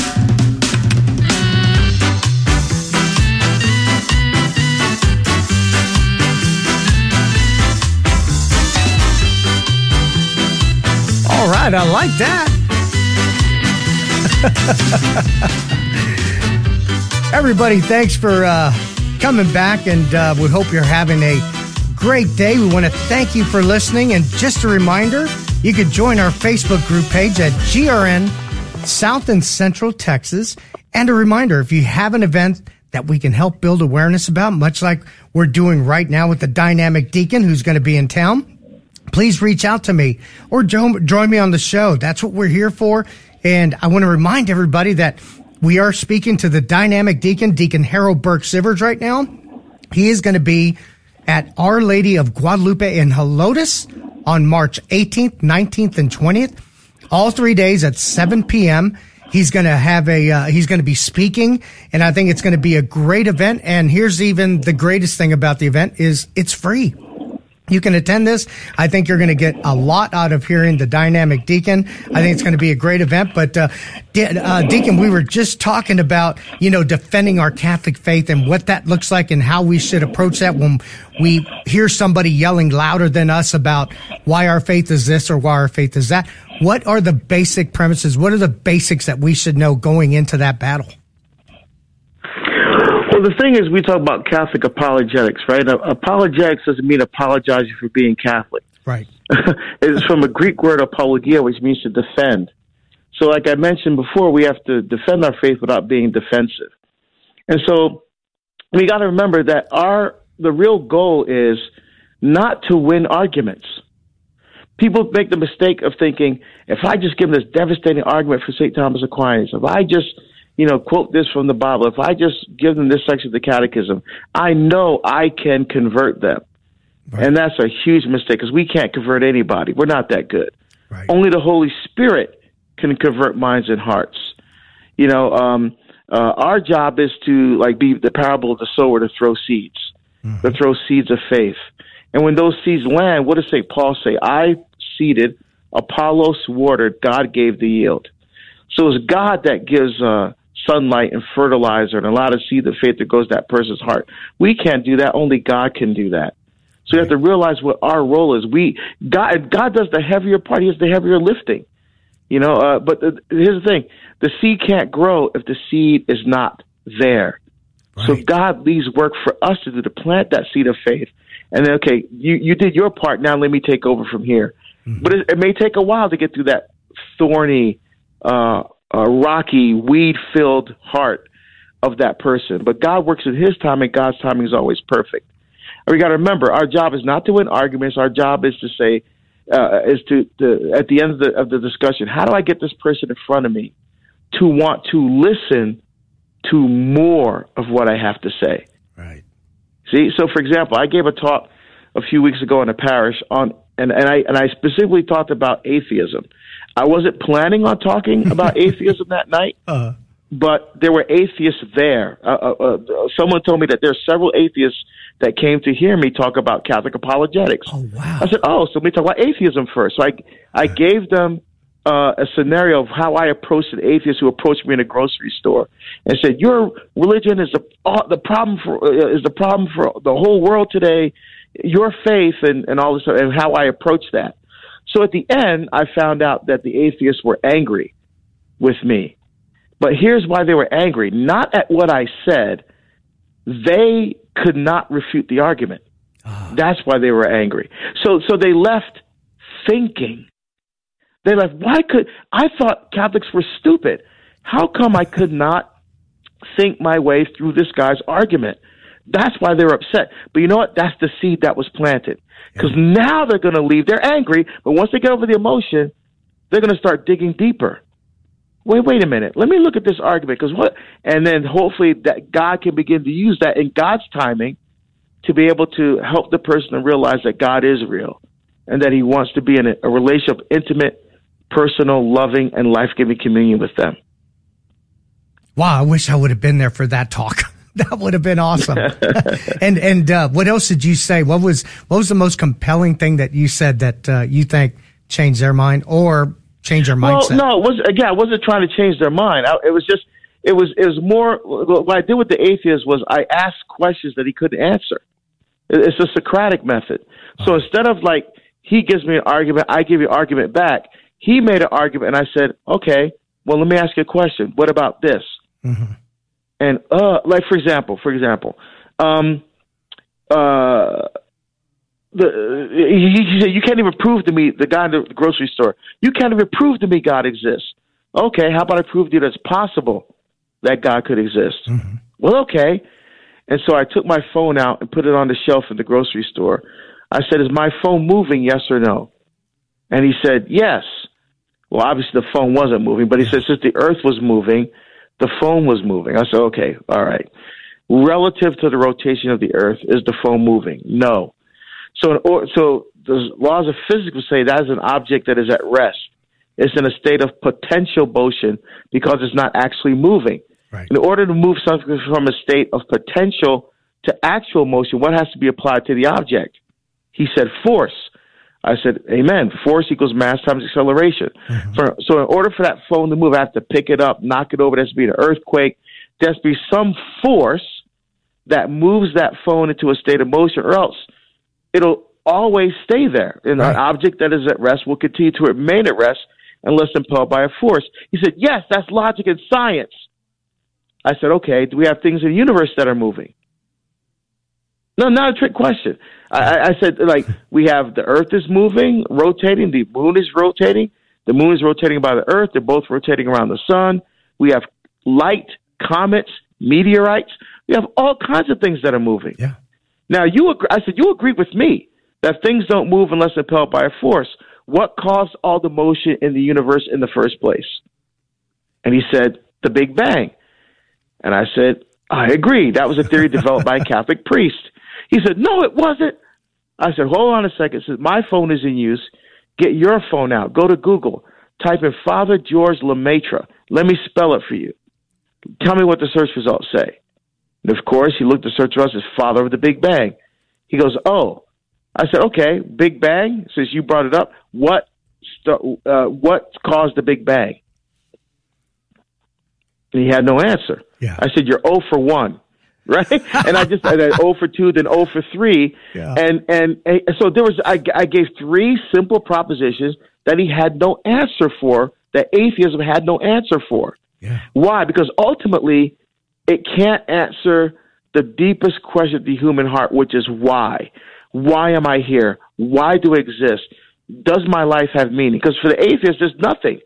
Speaker 1: All right, I like that. Everybody, thanks for uh, coming back, and uh, we hope you're having a great day. We want to thank you for listening, and just a reminder, you can join our Facebook group page at G R N South and Central Texas. And a reminder, if you have an event that we can help build awareness about, much like we're doing right now with the Dynamic Deacon who's going to be in town, please reach out to me or join, join me on the show. That's what we're here for. And I want to remind everybody that we are speaking to the Dynamic Deacon, Deacon Harold Burke Sivers right now. He is going to be at Our Lady of Guadalupe in Helotes on March eighteenth, nineteenth, and twentieth. All three days at seven p.m. He's going to have a, uh, he's going to be speaking, and I think it's going to be a great event. And here's even the greatest thing about the event is it's free. You can attend this. I think you're going to get a lot out of hearing the Dynamic Deacon. I think it's going to be a great event. But, uh, De- uh, Deacon, we were just talking about, you know, defending our Catholic faith and what that looks like and how we should approach that when we hear somebody yelling louder than us about why our faith is this or why our faith is that. What are the basic premises? What are the basics that we should know going into that battle?
Speaker 3: Well, the thing is, we talk about Catholic apologetics, right? Apologetics doesn't mean apologizing for being Catholic.
Speaker 1: Right.
Speaker 3: It's from a Greek word, apologia, which means to defend. So like I mentioned before, we have to defend our faith without being defensive. And so we got to remember that our the real goal is not to win arguments. People make the mistake of thinking, if I just give them this devastating argument for Saint Thomas Aquinas, if I just, you know, quote this from the Bible, if I just give them this section of the Catechism, I know I can convert them. Right. And that's a huge mistake because we can't convert anybody. We're not that good. Right. Only the Holy Spirit can convert minds and hearts. You know, um, uh, our job is to, like, be the parable of the sower, to throw seeds, mm-hmm. to throw seeds of faith. And when those seeds land, what does Saint Paul say? I seeded, Apollos watered, God gave the yield. So it's God that gives uh, sunlight and fertilizer and a lot of seed of faith that goes to that person's heart. We can't do that. Only God can do that. So you have to realize what our role is. We God God does the heavier part. He does the heavier lifting. You know, uh, but the, here's the thing. The seed can't grow if the seed is not there. Right. So God leaves work for us to do, to plant that seed of faith. And then, okay, you, you did your part. Now let me take over from here. Mm-hmm. But it, it may take a while to get through that thorny uh, uh, rocky, weed-filled heart of that person. But God works in his time, and God's timing is always perfect. And we got to remember, our job is not to win arguments. Our job is to say, uh, is to, to at the end of the, of the discussion, how do I get this person in front of me to want to listen to more of what I have to say?
Speaker 1: Right.
Speaker 3: See, so for example, I gave a talk a few weeks ago in a parish on, and, and I and I specifically talked about atheism. I wasn't planning on talking about atheism that night, uh, but there were atheists there. Uh, uh, uh, someone told me that there are several atheists that came to hear me talk about Catholic apologetics.
Speaker 1: Oh, wow.
Speaker 3: I said, oh, so let me talk about atheism first. So I, I yeah. gave them uh, a scenario of how I approached an atheist who approached me in a grocery store and said, your religion is the, uh, the problem for uh, is the problem for the whole world today, your faith and, and all this, and how I approached that. So at the end, I found out that the atheists were angry with me. But here's why they were angry. Not at what I said. They could not refute the argument. Oh. That's why they were angry. So so they left thinking. They left, why could, I thought Catholics were stupid. How come I could not think my way through this guy's argument? That's why they were upset. But you know what? That's the seed that was planted. Because yeah. now they're going to leave. They're angry, but once they get over the emotion, they're going to start digging deeper. Wait, wait a minute. Let me look at this argument. Because what? And then hopefully that God can begin to use that in God's timing to be able to help the person to realize that God is real and that he wants to be in a, a relationship, intimate, personal, loving, and life-giving communion with them.
Speaker 1: Wow, I wish I would have been there for that talk. That would have been awesome. and and uh, what else did you say? What was what was the most compelling thing that you said that uh, you think changed their mind or changed their mindset?
Speaker 3: Well, no, it was again. I wasn't trying to change their mind. I, it was just it was it was more. What I did with the atheist was I asked questions that he couldn't answer. It's a Socratic method. So oh. instead of like he gives me an argument, I give you an argument back. He made an argument, and I said, "Okay, well, let me ask you a question. What about this?" Mm-hmm. And, uh, like, for example, for example, um, uh, the, he, he said, you can't even prove to me, the guy in the grocery store, you can't even prove to me God exists. Okay, how about I prove to you that it's possible that God could exist? Mm-hmm. Well, okay. And so I took my phone out and put it on the shelf in the grocery store. I said, is my phone moving, yes or no? And he said, yes. Well, obviously the phone wasn't moving, but he said, since the earth was moving, the phone was moving. I said, okay, all right. Relative to the rotation of the earth, is the phone moving? No. So, in, so the laws of physics would say that is an object that is at rest. It's in a state of potential motion because it's not actually moving. Right. In order to move something from a state of potential to actual motion, what has to be applied to the object? He said force. I said, amen. Force equals mass times acceleration. Mm-hmm. For, so in order for that phone to move, I have to pick it up, knock it over. There has to be an earthquake. There has to be some force that moves that phone into a state of motion, or else it'll always stay there. And right. an object that is at rest will continue to remain at rest unless impelled by a force. He said, yes, that's logic and science. I said, okay, do we have things in the universe that are moving? No, not a trick question. I, I said, like, we have the earth is moving, rotating, the moon is rotating, the moon is rotating by the earth, they're both rotating around the sun. We have light, comets, meteorites. We have all kinds of things that are moving.
Speaker 1: Yeah.
Speaker 3: Now, you, ag- I said, you agree with me that things don't move unless impelled by a force. What caused all the motion in the universe in the first place? And he said, the Big Bang. And I said, I agree. That was a theory developed by a Catholic priest. He said, no, it wasn't. I said, hold on a second. He said, my phone is in use. Get your phone out. Go to Google. Type in Father George Lemaitre. Let me spell it for you. Tell me what the search results say. And, of course, he looked at the search results as father of the Big Bang. He goes, oh. I said, okay, Big Bang, since you brought it up, what st- uh, what caused the Big Bang? And he had no answer.
Speaker 1: Yeah.
Speaker 3: I said, you're zero for one. Right, and I just I had zero for two, then zero for three, yeah. and, and and so there was. I, I gave three simple propositions that he had no answer for. That atheism had no answer for.
Speaker 1: Yeah.
Speaker 3: Why? Because ultimately, it can't answer the deepest question of the human heart, which is why. Why am I here? Why do I exist? Does my life have meaning? Because for the atheist, there's nothing.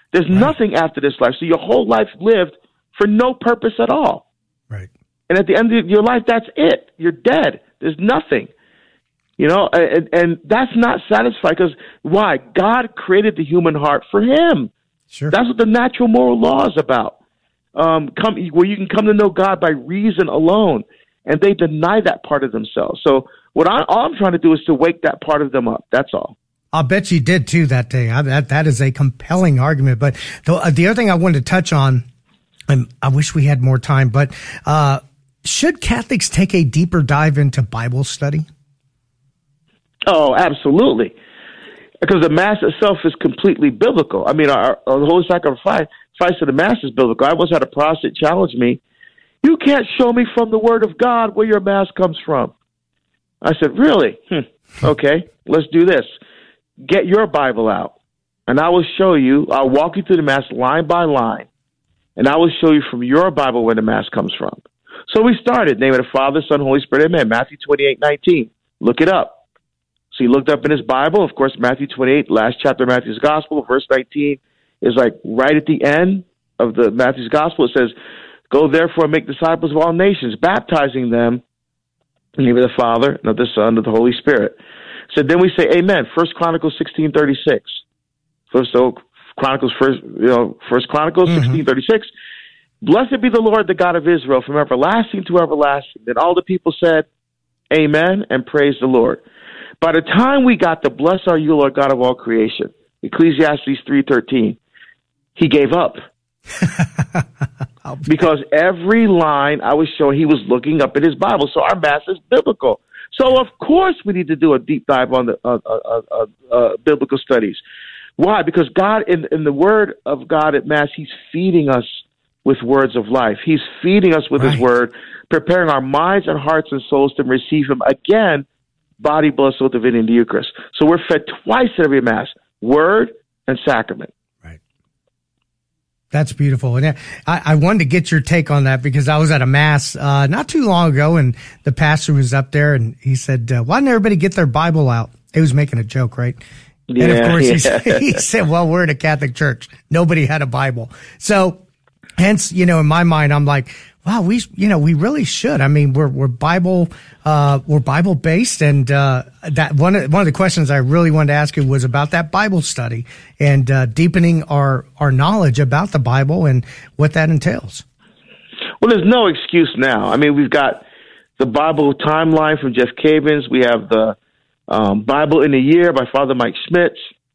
Speaker 3: There's
Speaker 1: right.
Speaker 3: nothing after this life. So your whole life lived for no purpose at all.
Speaker 1: Right.
Speaker 3: And at the end of your life, that's it. You're dead. There's nothing. You know, and, and that's not satisfied because why? God created the human heart for him.
Speaker 1: Sure.
Speaker 3: That's what the natural moral law is about. Um, come where you can come to know God by reason alone, and they deny that part of themselves. So what I, all I'm trying to do is to wake that part of them up. That's all.
Speaker 1: I'll bet you did too that day. I, that that is a compelling argument. But the, uh, the other thing I wanted to touch on, and I wish we had more time, but uh, should Catholics take a deeper dive into Bible study?
Speaker 3: Oh, absolutely. Because the Mass itself is completely biblical. I mean, our, our Holy Sacrifice of the Mass is biblical. I once had a Protestant challenge me, you can't show me from the Word of God where your Mass comes from. I said, really? Hmm. Okay, let's do this. Get your Bible out, and I will show you, I'll walk you through the Mass line by line, and I will show you from your Bible where the Mass comes from. So we started, name of the Father, Son, Holy Spirit, Amen, Matthew twenty-eight nineteen. Look it up. So he looked up in his Bible, of course, Matthew twenty-eight, last chapter of Matthew's Gospel, verse nineteen, is like right at the end of the Matthew's Gospel. It says, go therefore and make disciples of all nations, baptizing them in the name of the Father, and of the Son, and of the Holy Spirit. So then we say, Amen. First Chronicles sixteen thirty-six. First so Chronicles, first you know, First Chronicles mm-hmm. sixteen thirty-six. Blessed be the Lord, the God of Israel, from everlasting to everlasting. Then all the people said, Amen, and praise the Lord. By the time we got to bless are you, Lord God of all creation, Ecclesiastes three thirteen, he gave up. Because every line I was showing, he was looking up in his Bible. So our Mass is biblical. So of course we need to do a deep dive on the uh, uh, uh, uh, biblical studies. Why? Because God, in, in the Word of God at Mass, he's feeding us with words of life. He's feeding us with right. his Word, preparing our minds and hearts and souls to receive him again, body, blood, soul, divinity, in the Eucharist. So we're fed twice at every Mass, Word and Sacrament.
Speaker 1: That's beautiful. And I, I wanted to get your take on that because I was at a Mass uh, not too long ago, and the pastor was up there, and he said, uh, why didn't everybody get their Bible out? He was making a joke, right?
Speaker 3: Yeah,
Speaker 1: and of course,
Speaker 3: yeah.
Speaker 1: he, said, he said, well, we're in a Catholic church. Nobody had a Bible. So hence, you know, in my mind, I'm like, wow, we, you know, we really should. I mean, we're, we're Bible, uh, we're Bible based. And, uh, that one, of, one of the questions I really wanted to ask you was about that Bible study and, uh, deepening our, our knowledge about the Bible and what that entails.
Speaker 3: Well, there's no excuse now. I mean, we've got the Bible timeline from Jeff Cavins. We have the, um, Bible in a Year by Father Mike Schmitz.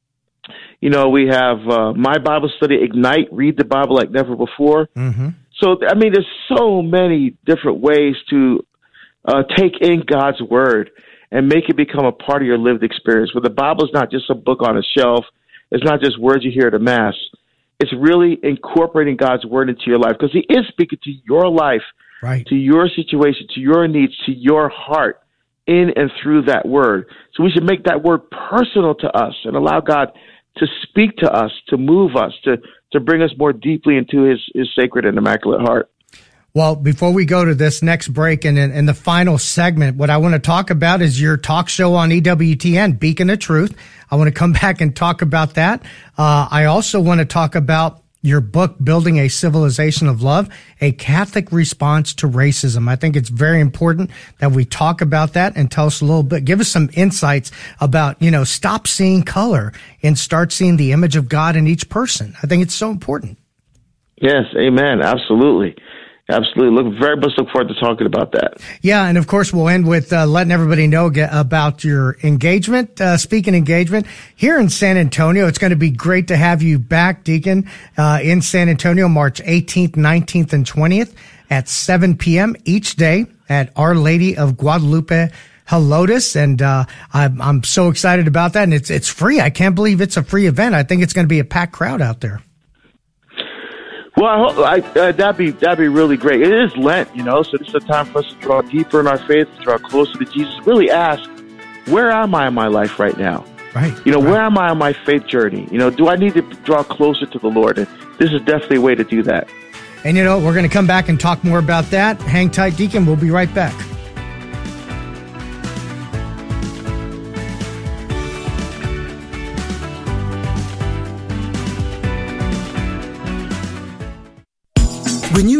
Speaker 3: You know, we have, uh, My Bible Study Ignite, Read the Bible Like Never Before.
Speaker 1: Mm-hmm.
Speaker 3: So, I mean, there's so many different ways to uh, take in God's Word and make it become a part of your lived experience, where the Bible is not just a book on a shelf. It's not just words you hear at a Mass. It's really incorporating God's Word into your life because he is speaking to your life,
Speaker 1: right.
Speaker 3: to your situation, to your needs, to your heart in and through that Word. So we should make that Word personal to us and allow God to speak to us, to move us, to to bring us more deeply into his, his sacred and immaculate heart.
Speaker 1: Well, before we go to this next break and in the final segment, what I want to talk about is your talk show on E W T N, Beacon of Truth. I want to come back and talk about that. Uh, I also want to talk about your book, Building a Civilization of Love, a Catholic Response to Racism. I think it's very important that we talk about that and tell us a little bit, give us some insights about, you know, stop seeing color and start seeing the image of God in each person. I think it's so important.
Speaker 3: Yes, amen. Absolutely. Absolutely. Look, very much look forward to talking about that.
Speaker 1: Yeah, and of course, we'll end with uh, letting everybody know get, about your engagement, uh, speaking engagement here in San Antonio. It's going to be great to have you back, Deacon, uh, in San Antonio, March eighteenth, nineteenth, and twentieth at seven p.m. each day at Our Lady of Guadalupe Helotes, and uh, I'm, I'm so excited about that. And it's it's free. I can't believe it's a free event. I think it's going to be a packed crowd out there.
Speaker 3: Well, I hope, I, uh, that'd be that'd be really great. It is Lent, you know, so this is a time for us to draw deeper in our faith, to draw closer to Jesus. Really ask, where am I in my life right now?
Speaker 1: Right.
Speaker 3: You know,
Speaker 1: right.
Speaker 3: where am I on my faith journey? You know, do I need to draw closer to the Lord? And this is definitely a way to do that.
Speaker 1: And you know, we're going to come back and talk more about that. Hang tight, Deacon. We'll be right back.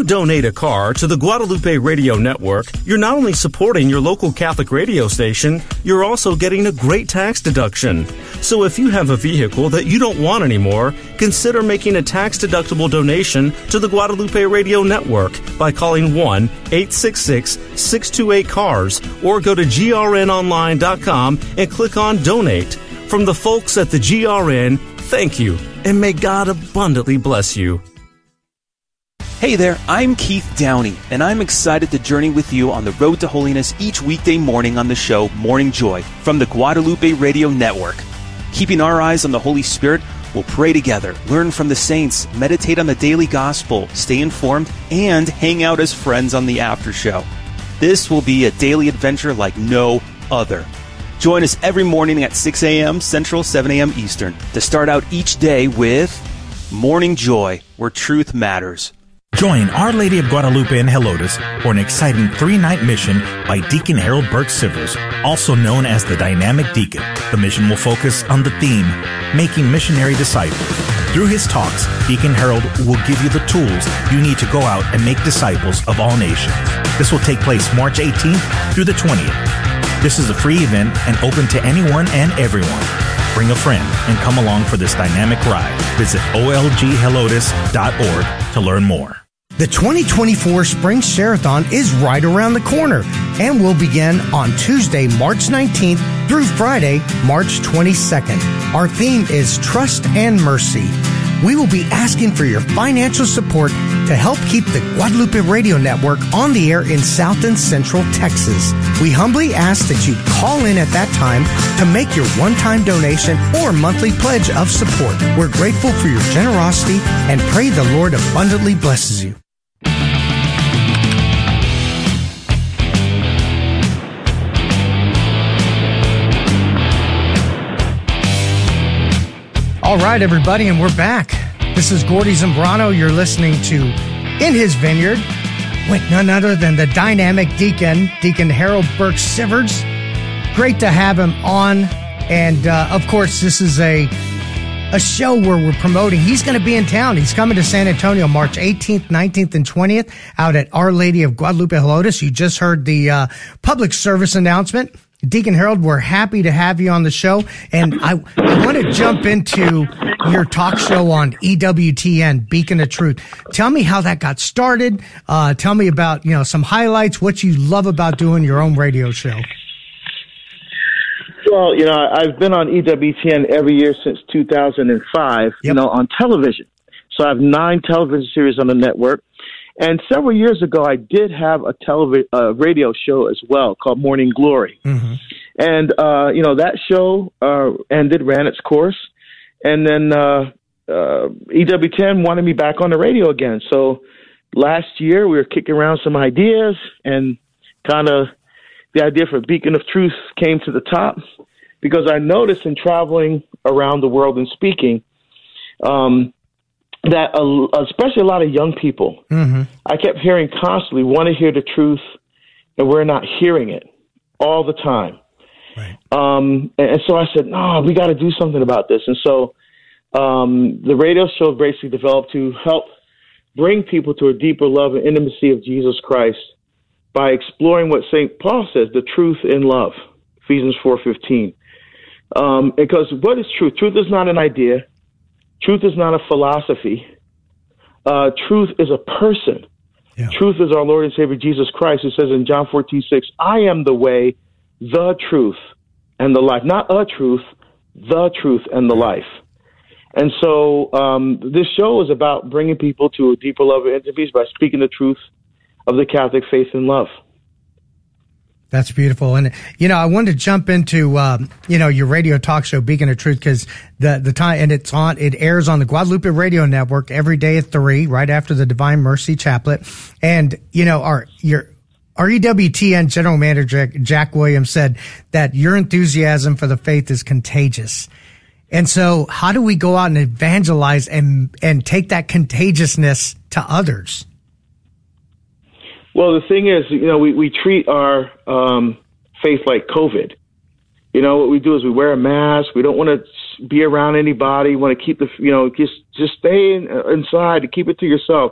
Speaker 10: donate a car to the Guadalupe Radio Network, you're not only supporting your local Catholic radio station, you're also getting a great tax deduction. So if you have a vehicle that you don't want anymore, consider making a tax-deductible donation to the Guadalupe Radio Network by calling one eight six six, six two eight, C A R S or go to G R N online dot com and click on Donate. From the folks at the G R N, thank you, and may God abundantly bless you.
Speaker 11: Hey there, I'm Keith Downey, and I'm excited to journey with you on the road to holiness each weekday morning on the show Morning Joy from the Guadalupe Radio Network. Keeping our eyes on the Holy Spirit, we'll pray together, learn from the saints, meditate on the daily gospel, stay informed, and hang out as friends on the after show. This will be a daily adventure like no other. Join us every morning at six a.m. Central, seven a.m. Eastern to start out each day with Morning Joy, where truth matters.
Speaker 12: Join Our Lady of Guadalupe in Helotes for an exciting three-night mission by Deacon Harold Burke Sivers, also known as the Dynamic Deacon. The mission will focus on the theme, Making Missionary Disciples. Through his talks, Deacon Harold will give you the tools you need to go out and make disciples of all nations. This will take place March eighteenth through the twentieth. This is a free event and open to anyone and everyone. Bring a friend and come along for this dynamic ride. Visit O L G helotes dot org to learn more.
Speaker 1: The twenty twenty-four Spring Share-a-thon is right around the corner and will begin on Tuesday, March nineteenth through Friday, March twenty-second. Our theme is Trust and Mercy. We will be asking for your financial support to help keep the Guadalupe Radio Network on the air in South and Central Texas. We humbly ask that you call in at that time to make your one-time donation or monthly pledge of support. We're grateful for your generosity and pray the Lord abundantly blesses you. All right, everybody, and we're back. This is Gordy Zambrano. You're listening to In His Vineyard with none other than the dynamic deacon, Deacon Harold Burke Sivers. Great to have him on. And, uh, of course, this is a a show where we're promoting. He's going to be in town. He's coming to San Antonio March eighteenth, nineteenth, and twentieth out at Our Lady of Guadalupe Helotes. You just heard the uh, public service announcement. Deacon Harold, we're happy to have you on the show. And I, I want to jump into your talk show on E W T N, Beacon of Truth. Tell me how that got started. Uh, tell me about, you know, some highlights, what you love about doing your own radio show.
Speaker 3: Well, you know, I've been on E W T N every year since two thousand five, yep. you know, on television. So I have nine television series on the network. And several years ago, I did have a television, uh, radio show as well called Morning Glory. Mm-hmm. And, uh, you know, that show uh, ended, ran its course. And then uh, uh, E W T N wanted me back on the radio again. So last year, we were kicking around some ideas, and kind of the idea for Beacon of Truth came to the top, because I noticed in traveling around the world and speaking, um, that uh, especially a lot of young people, mm-hmm. I kept hearing constantly, want to hear the truth, and we're not hearing it all the time. Right. Um, and, and so I said, no, we got to do something about this. And so um, the radio show basically developed to help bring people to a deeper love and intimacy of Jesus Christ by exploring what Saint Paul says, the truth in love, Ephesians four fifteen. Um, because what is truth? Truth is not an idea. Truth is not a philosophy. Uh, truth is a person. Yeah. Truth is our Lord and Savior Jesus Christ, who says in John fourteen six, I am the way, the truth, and the life. Not a truth, the truth and the life. And so um, this show is about bringing people to a deeper love and intimacy by speaking the truth of the Catholic faith and love.
Speaker 1: That's beautiful. And, you know, I wanted to jump into, um, you know, your radio talk show, Beacon of Truth, because the, the time, and it's on, it airs on the Guadalupe Radio Network every day at three, right after the Divine Mercy Chaplet. And, you know, our, your, our E W T N General Manager, Jack Williams, said that your enthusiasm for the faith is contagious. And so how do we go out and evangelize and, and take that contagiousness to others?
Speaker 3: Well, the thing is, you know, we, we treat our um, faith like COVID. You know, what we do is we wear a mask. We don't want to be around anybody. We want to keep the, you know, just just stay in, uh, inside and keep it to yourself.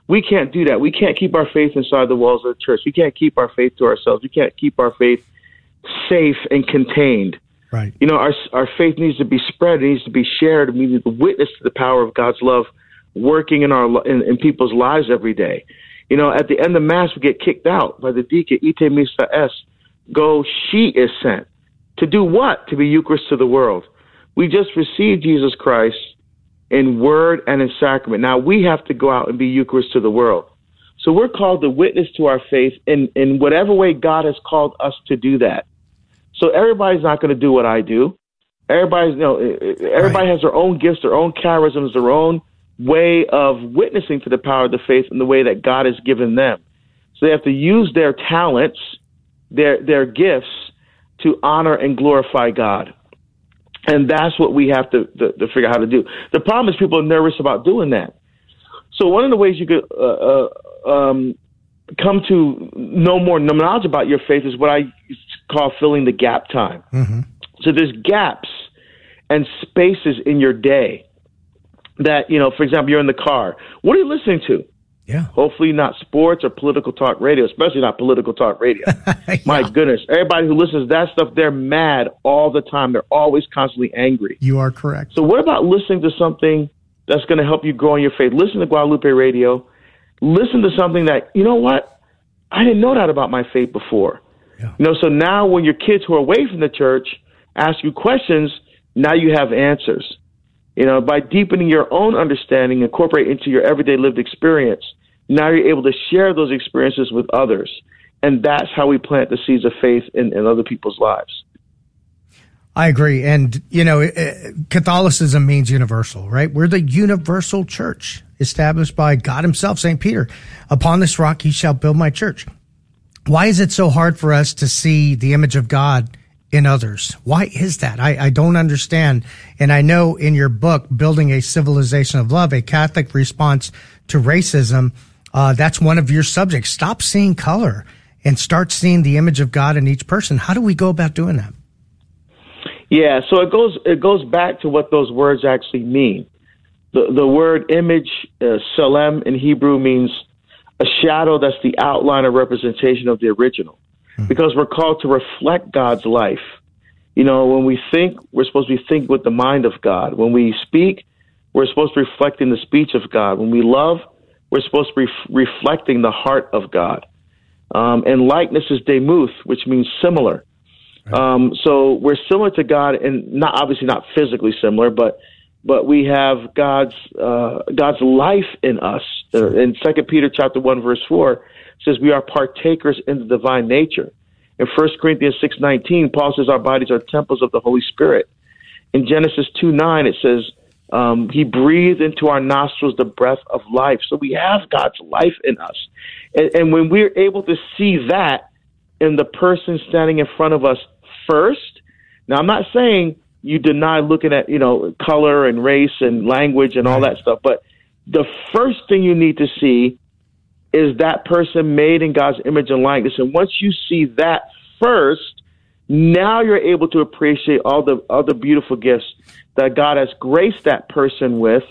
Speaker 3: We can't do that. We can't keep our faith inside the walls of the church. We can't keep our faith to ourselves. We can't keep our faith safe and contained.
Speaker 1: Right.
Speaker 3: You know, our our faith needs to be spread. It needs to be shared. We need to witness to the power of God's love working in our in, in people's lives every day. You know, at the end of Mass, we get kicked out by the deacon. Ite missa est. Go, she is sent. To do what? To be Eucharist to the world. We just received Jesus Christ in word and in sacrament. Now we have to go out and be Eucharist to the world. So we're called to witness to our faith in, in whatever way God has called us to do that. So everybody's not going to do what I do. Everybody's, you know, everybody right. has their own gifts, their own charisms, their own way of witnessing to the power of the faith in the way that God has given them. So they have to use their talents, their their gifts, to honor and glorify God. And that's what we have to, to, to figure out how to do. The problem is people are nervous about doing that. So one of the ways you could uh, uh, um, come to know more knowledge about your faith is what I call filling the gap time.
Speaker 1: Mm-hmm.
Speaker 3: So there's gaps and spaces in your day that, you know, for example, you're in the car. What are you listening to?
Speaker 1: Yeah.
Speaker 3: Hopefully not sports or political talk radio, especially not political talk radio.
Speaker 1: yeah.
Speaker 3: My goodness. Everybody who listens to that stuff, they're mad all the time. They're always constantly angry.
Speaker 1: You are correct.
Speaker 3: So what about listening to something that's going to help you grow in your faith? Listen to Guadalupe Radio. Listen to something that, you know what? I didn't know that about my faith before.
Speaker 1: Yeah.
Speaker 3: You know, so now when your kids who are away from the church ask you questions, now you have answers. You know, by deepening your own understanding, incorporate into your everyday lived experience, now you're able to share those experiences with others. And that's how we plant the seeds of faith in, in other people's lives.
Speaker 1: I agree. And, you know, Catholicism means universal, right? We're the universal church established by God himself, Saint Peter. Upon this rock, he shall build my church. Why is it so hard for us to see the image of God in others? Why is that? I, I don't understand. And I know in your book, Building a Civilization of Love, a Catholic response to racism, uh, that's one of your subjects. Stop seeing color and start seeing the image of God in each person. How do we go about doing that?
Speaker 3: Yeah, so it goes it goes back to what those words actually mean. The the word image, uh, Salem in Hebrew, means a shadow that's the outline or representation of the original. Mm-hmm. Because we're called to reflect God's life. You know, when we think, we're supposed to be thinking with the mind of God. When we speak, we're supposed to be reflecting the speech of God. When we love, we're supposed to be f- reflecting the heart of God. Um, and likeness is demuth, which means similar. Um, so we're similar to God, and not obviously not physically similar, but but we have God's uh, God's life in us. Uh, in Second Peter chapter one verse four, it says we are partakers in the divine nature. In First Corinthians six nineteen, Paul says our bodies are temples of the Holy Spirit. In Genesis two nine, it says um, He breathed into our nostrils the breath of life. So we have God's life in us, and, and when we're able to see that in the person standing in front of us first. Now, I'm not saying you deny looking at, you know, color and race and language and all that stuff, but the first thing you need to see is that person made in God's image and likeness. And once you see that first, now you're able to appreciate all the other beautiful gifts that God has graced that person with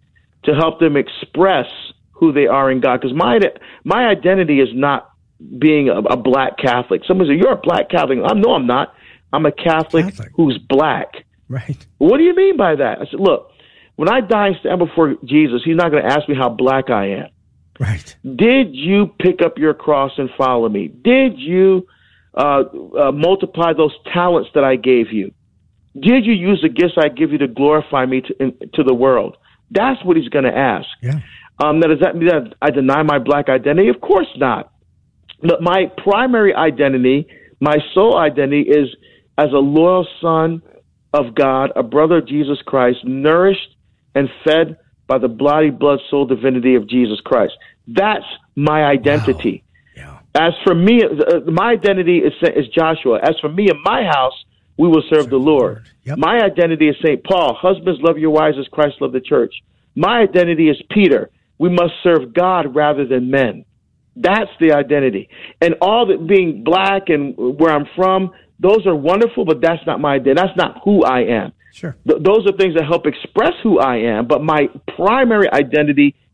Speaker 3: to help them express who they are in God. Because my, my identity is not being a, a black Catholic. Somebody says, you're a black Catholic. I no, I'm not. I'm a Catholic, Catholic who's black.
Speaker 1: Right.
Speaker 3: What do you mean by that? I said, look, when I die and stand before Jesus, he's not going to ask me how black I am.
Speaker 1: Right.
Speaker 3: Did you pick up your cross and follow me? Did you uh, uh, multiply those talents that I gave you? Did you use the gifts I give you to glorify me to, in, to the world? That's what he's going to ask.
Speaker 1: Yeah.
Speaker 3: Um, now, does that mean that I deny my black identity? Of course not. But my primary identity, my sole identity, is as a loyal son of God, a brother of Jesus Christ, nourished and fed by the body, blood, soul, divinity of Jesus Christ. That's my identity.
Speaker 1: Wow. Yeah.
Speaker 3: As for me, uh, my identity is, is Joshua. As for me and my house, we will serve, serve the Lord. Lord. Yep. My identity is Saint Paul. Husbands, love your wives as Christ loved the church. My identity is Peter. We must serve God rather than men. That's the identity. And all that being black and where I'm from, those are wonderful, but that's not my identity. That's not who I am.
Speaker 1: Sure.
Speaker 3: Th- those are things that help express who I am, but my primary identity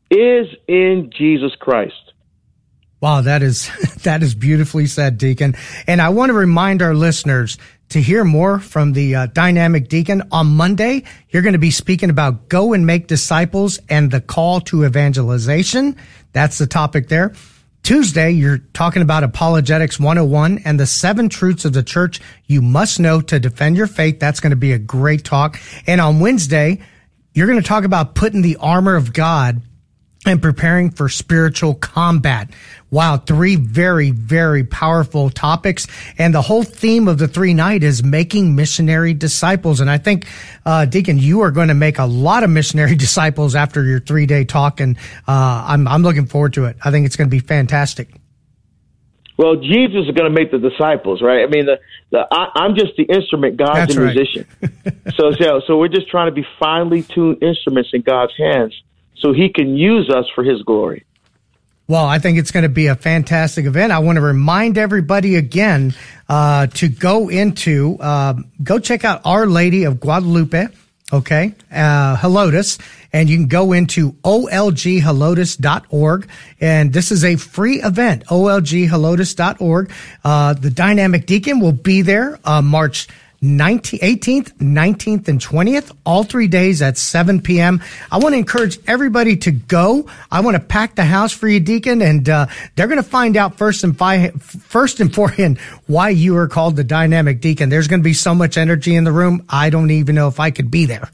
Speaker 3: is in Jesus Christ.
Speaker 1: Wow, that is that is beautifully said, Deacon. And I want to remind our listeners to hear more from the uh, dynamic deacon. On Monday, you're going to be speaking about go and make disciples and the call to evangelization. That's the topic there. Tuesday, you're talking about Apologetics one oh one and the seven truths of the church you must know to defend your faith. That's going to be a great talk. And on Wednesday, you're going to talk about putting the armor of God and preparing for spiritual combat. Wow, three very, very powerful topics. And the whole theme of the three night is making missionary disciples. And I think, uh, Deacon, you are going to make a lot of missionary disciples after your three day talk. And, uh, I'm, I'm looking forward to it. I think it's going to be fantastic.
Speaker 3: Well, Jesus is going to make the disciples, right? I mean, the, the I, I'm just the instrument, God's
Speaker 1: That's
Speaker 3: the
Speaker 1: right.
Speaker 3: musician. so, so, so we're just trying to be finely tuned instruments in God's hands so he can use us for his glory.
Speaker 1: Well, I think it's going to be a fantastic event. I want to remind everybody again uh, to go into, uh, go check out Our Lady of Guadalupe, okay, uh, Helotes, and you can go into O L G helotes dot org, and this is a free event, O L G helotes dot org. Uh, the Dynamic Deacon will be there uh, March nineteenth, eighteenth, nineteenth, and twentieth, all three days at seven p.m. I want to encourage everybody to go. I want to pack the house for you, Deacon, and uh, they're going to find out first and fi- first and forehand why you are called the Dynamic Deacon. There's going to be so much energy in the room, I don't even know if I could be there.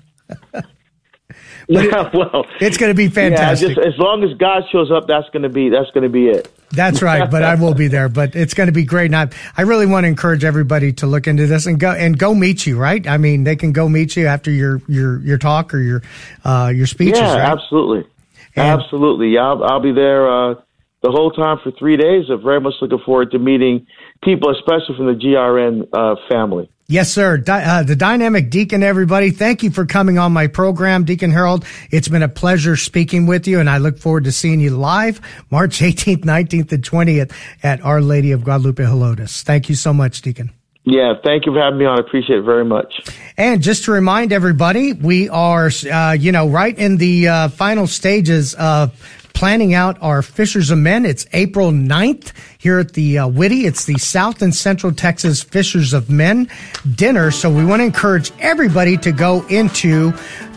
Speaker 3: Yeah, well,
Speaker 1: it's going to be fantastic.
Speaker 3: Yeah, just as long as God shows up, that's going to be that's going to be it.
Speaker 1: That's right, but I will be there. But it's going to be great. And I, I really want to encourage everybody to look into this and go and go meet you. Right? I mean, they can go meet you after your your your talk or your uh, your speeches.
Speaker 3: Yeah,
Speaker 1: right?
Speaker 3: absolutely,
Speaker 1: And,
Speaker 3: absolutely. Yeah, I'll, I'll be there uh, the whole time for three days. I'm very much looking forward to meeting people, especially from the G R N uh, family.
Speaker 1: Yes, sir. Di- uh, the Dynamic Deacon, everybody. Thank you for coming on my program, Deacon Harold. It's been a pleasure speaking with you, and I look forward to seeing you live March eighteenth, nineteenth, and twentieth at Our Lady of Guadalupe Helotes. Thank you so much, Deacon.
Speaker 3: Yeah, thank you for having me on. I appreciate it very much.
Speaker 1: And just to remind everybody, we are, uh, you know, right in the uh, final stages of planning out our Fishers of Men. It's April ninth here at the uh, Whitty. It's the South and Central Texas Fishers of Men dinner. So we want to encourage everybody to go into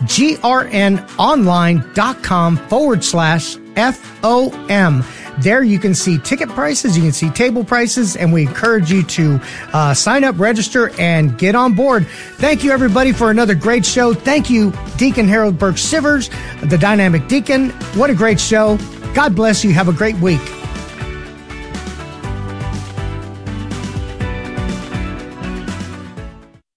Speaker 1: grnonline.com forward slash F O M. There you can see ticket prices, you can see table prices, and we encourage you to uh, sign up, register, and get on board. Thank you, everybody, for another great show. Thank you, Deacon Harold Burke Sivers, the Dynamic Deacon. What a great show. God bless you. Have a great week.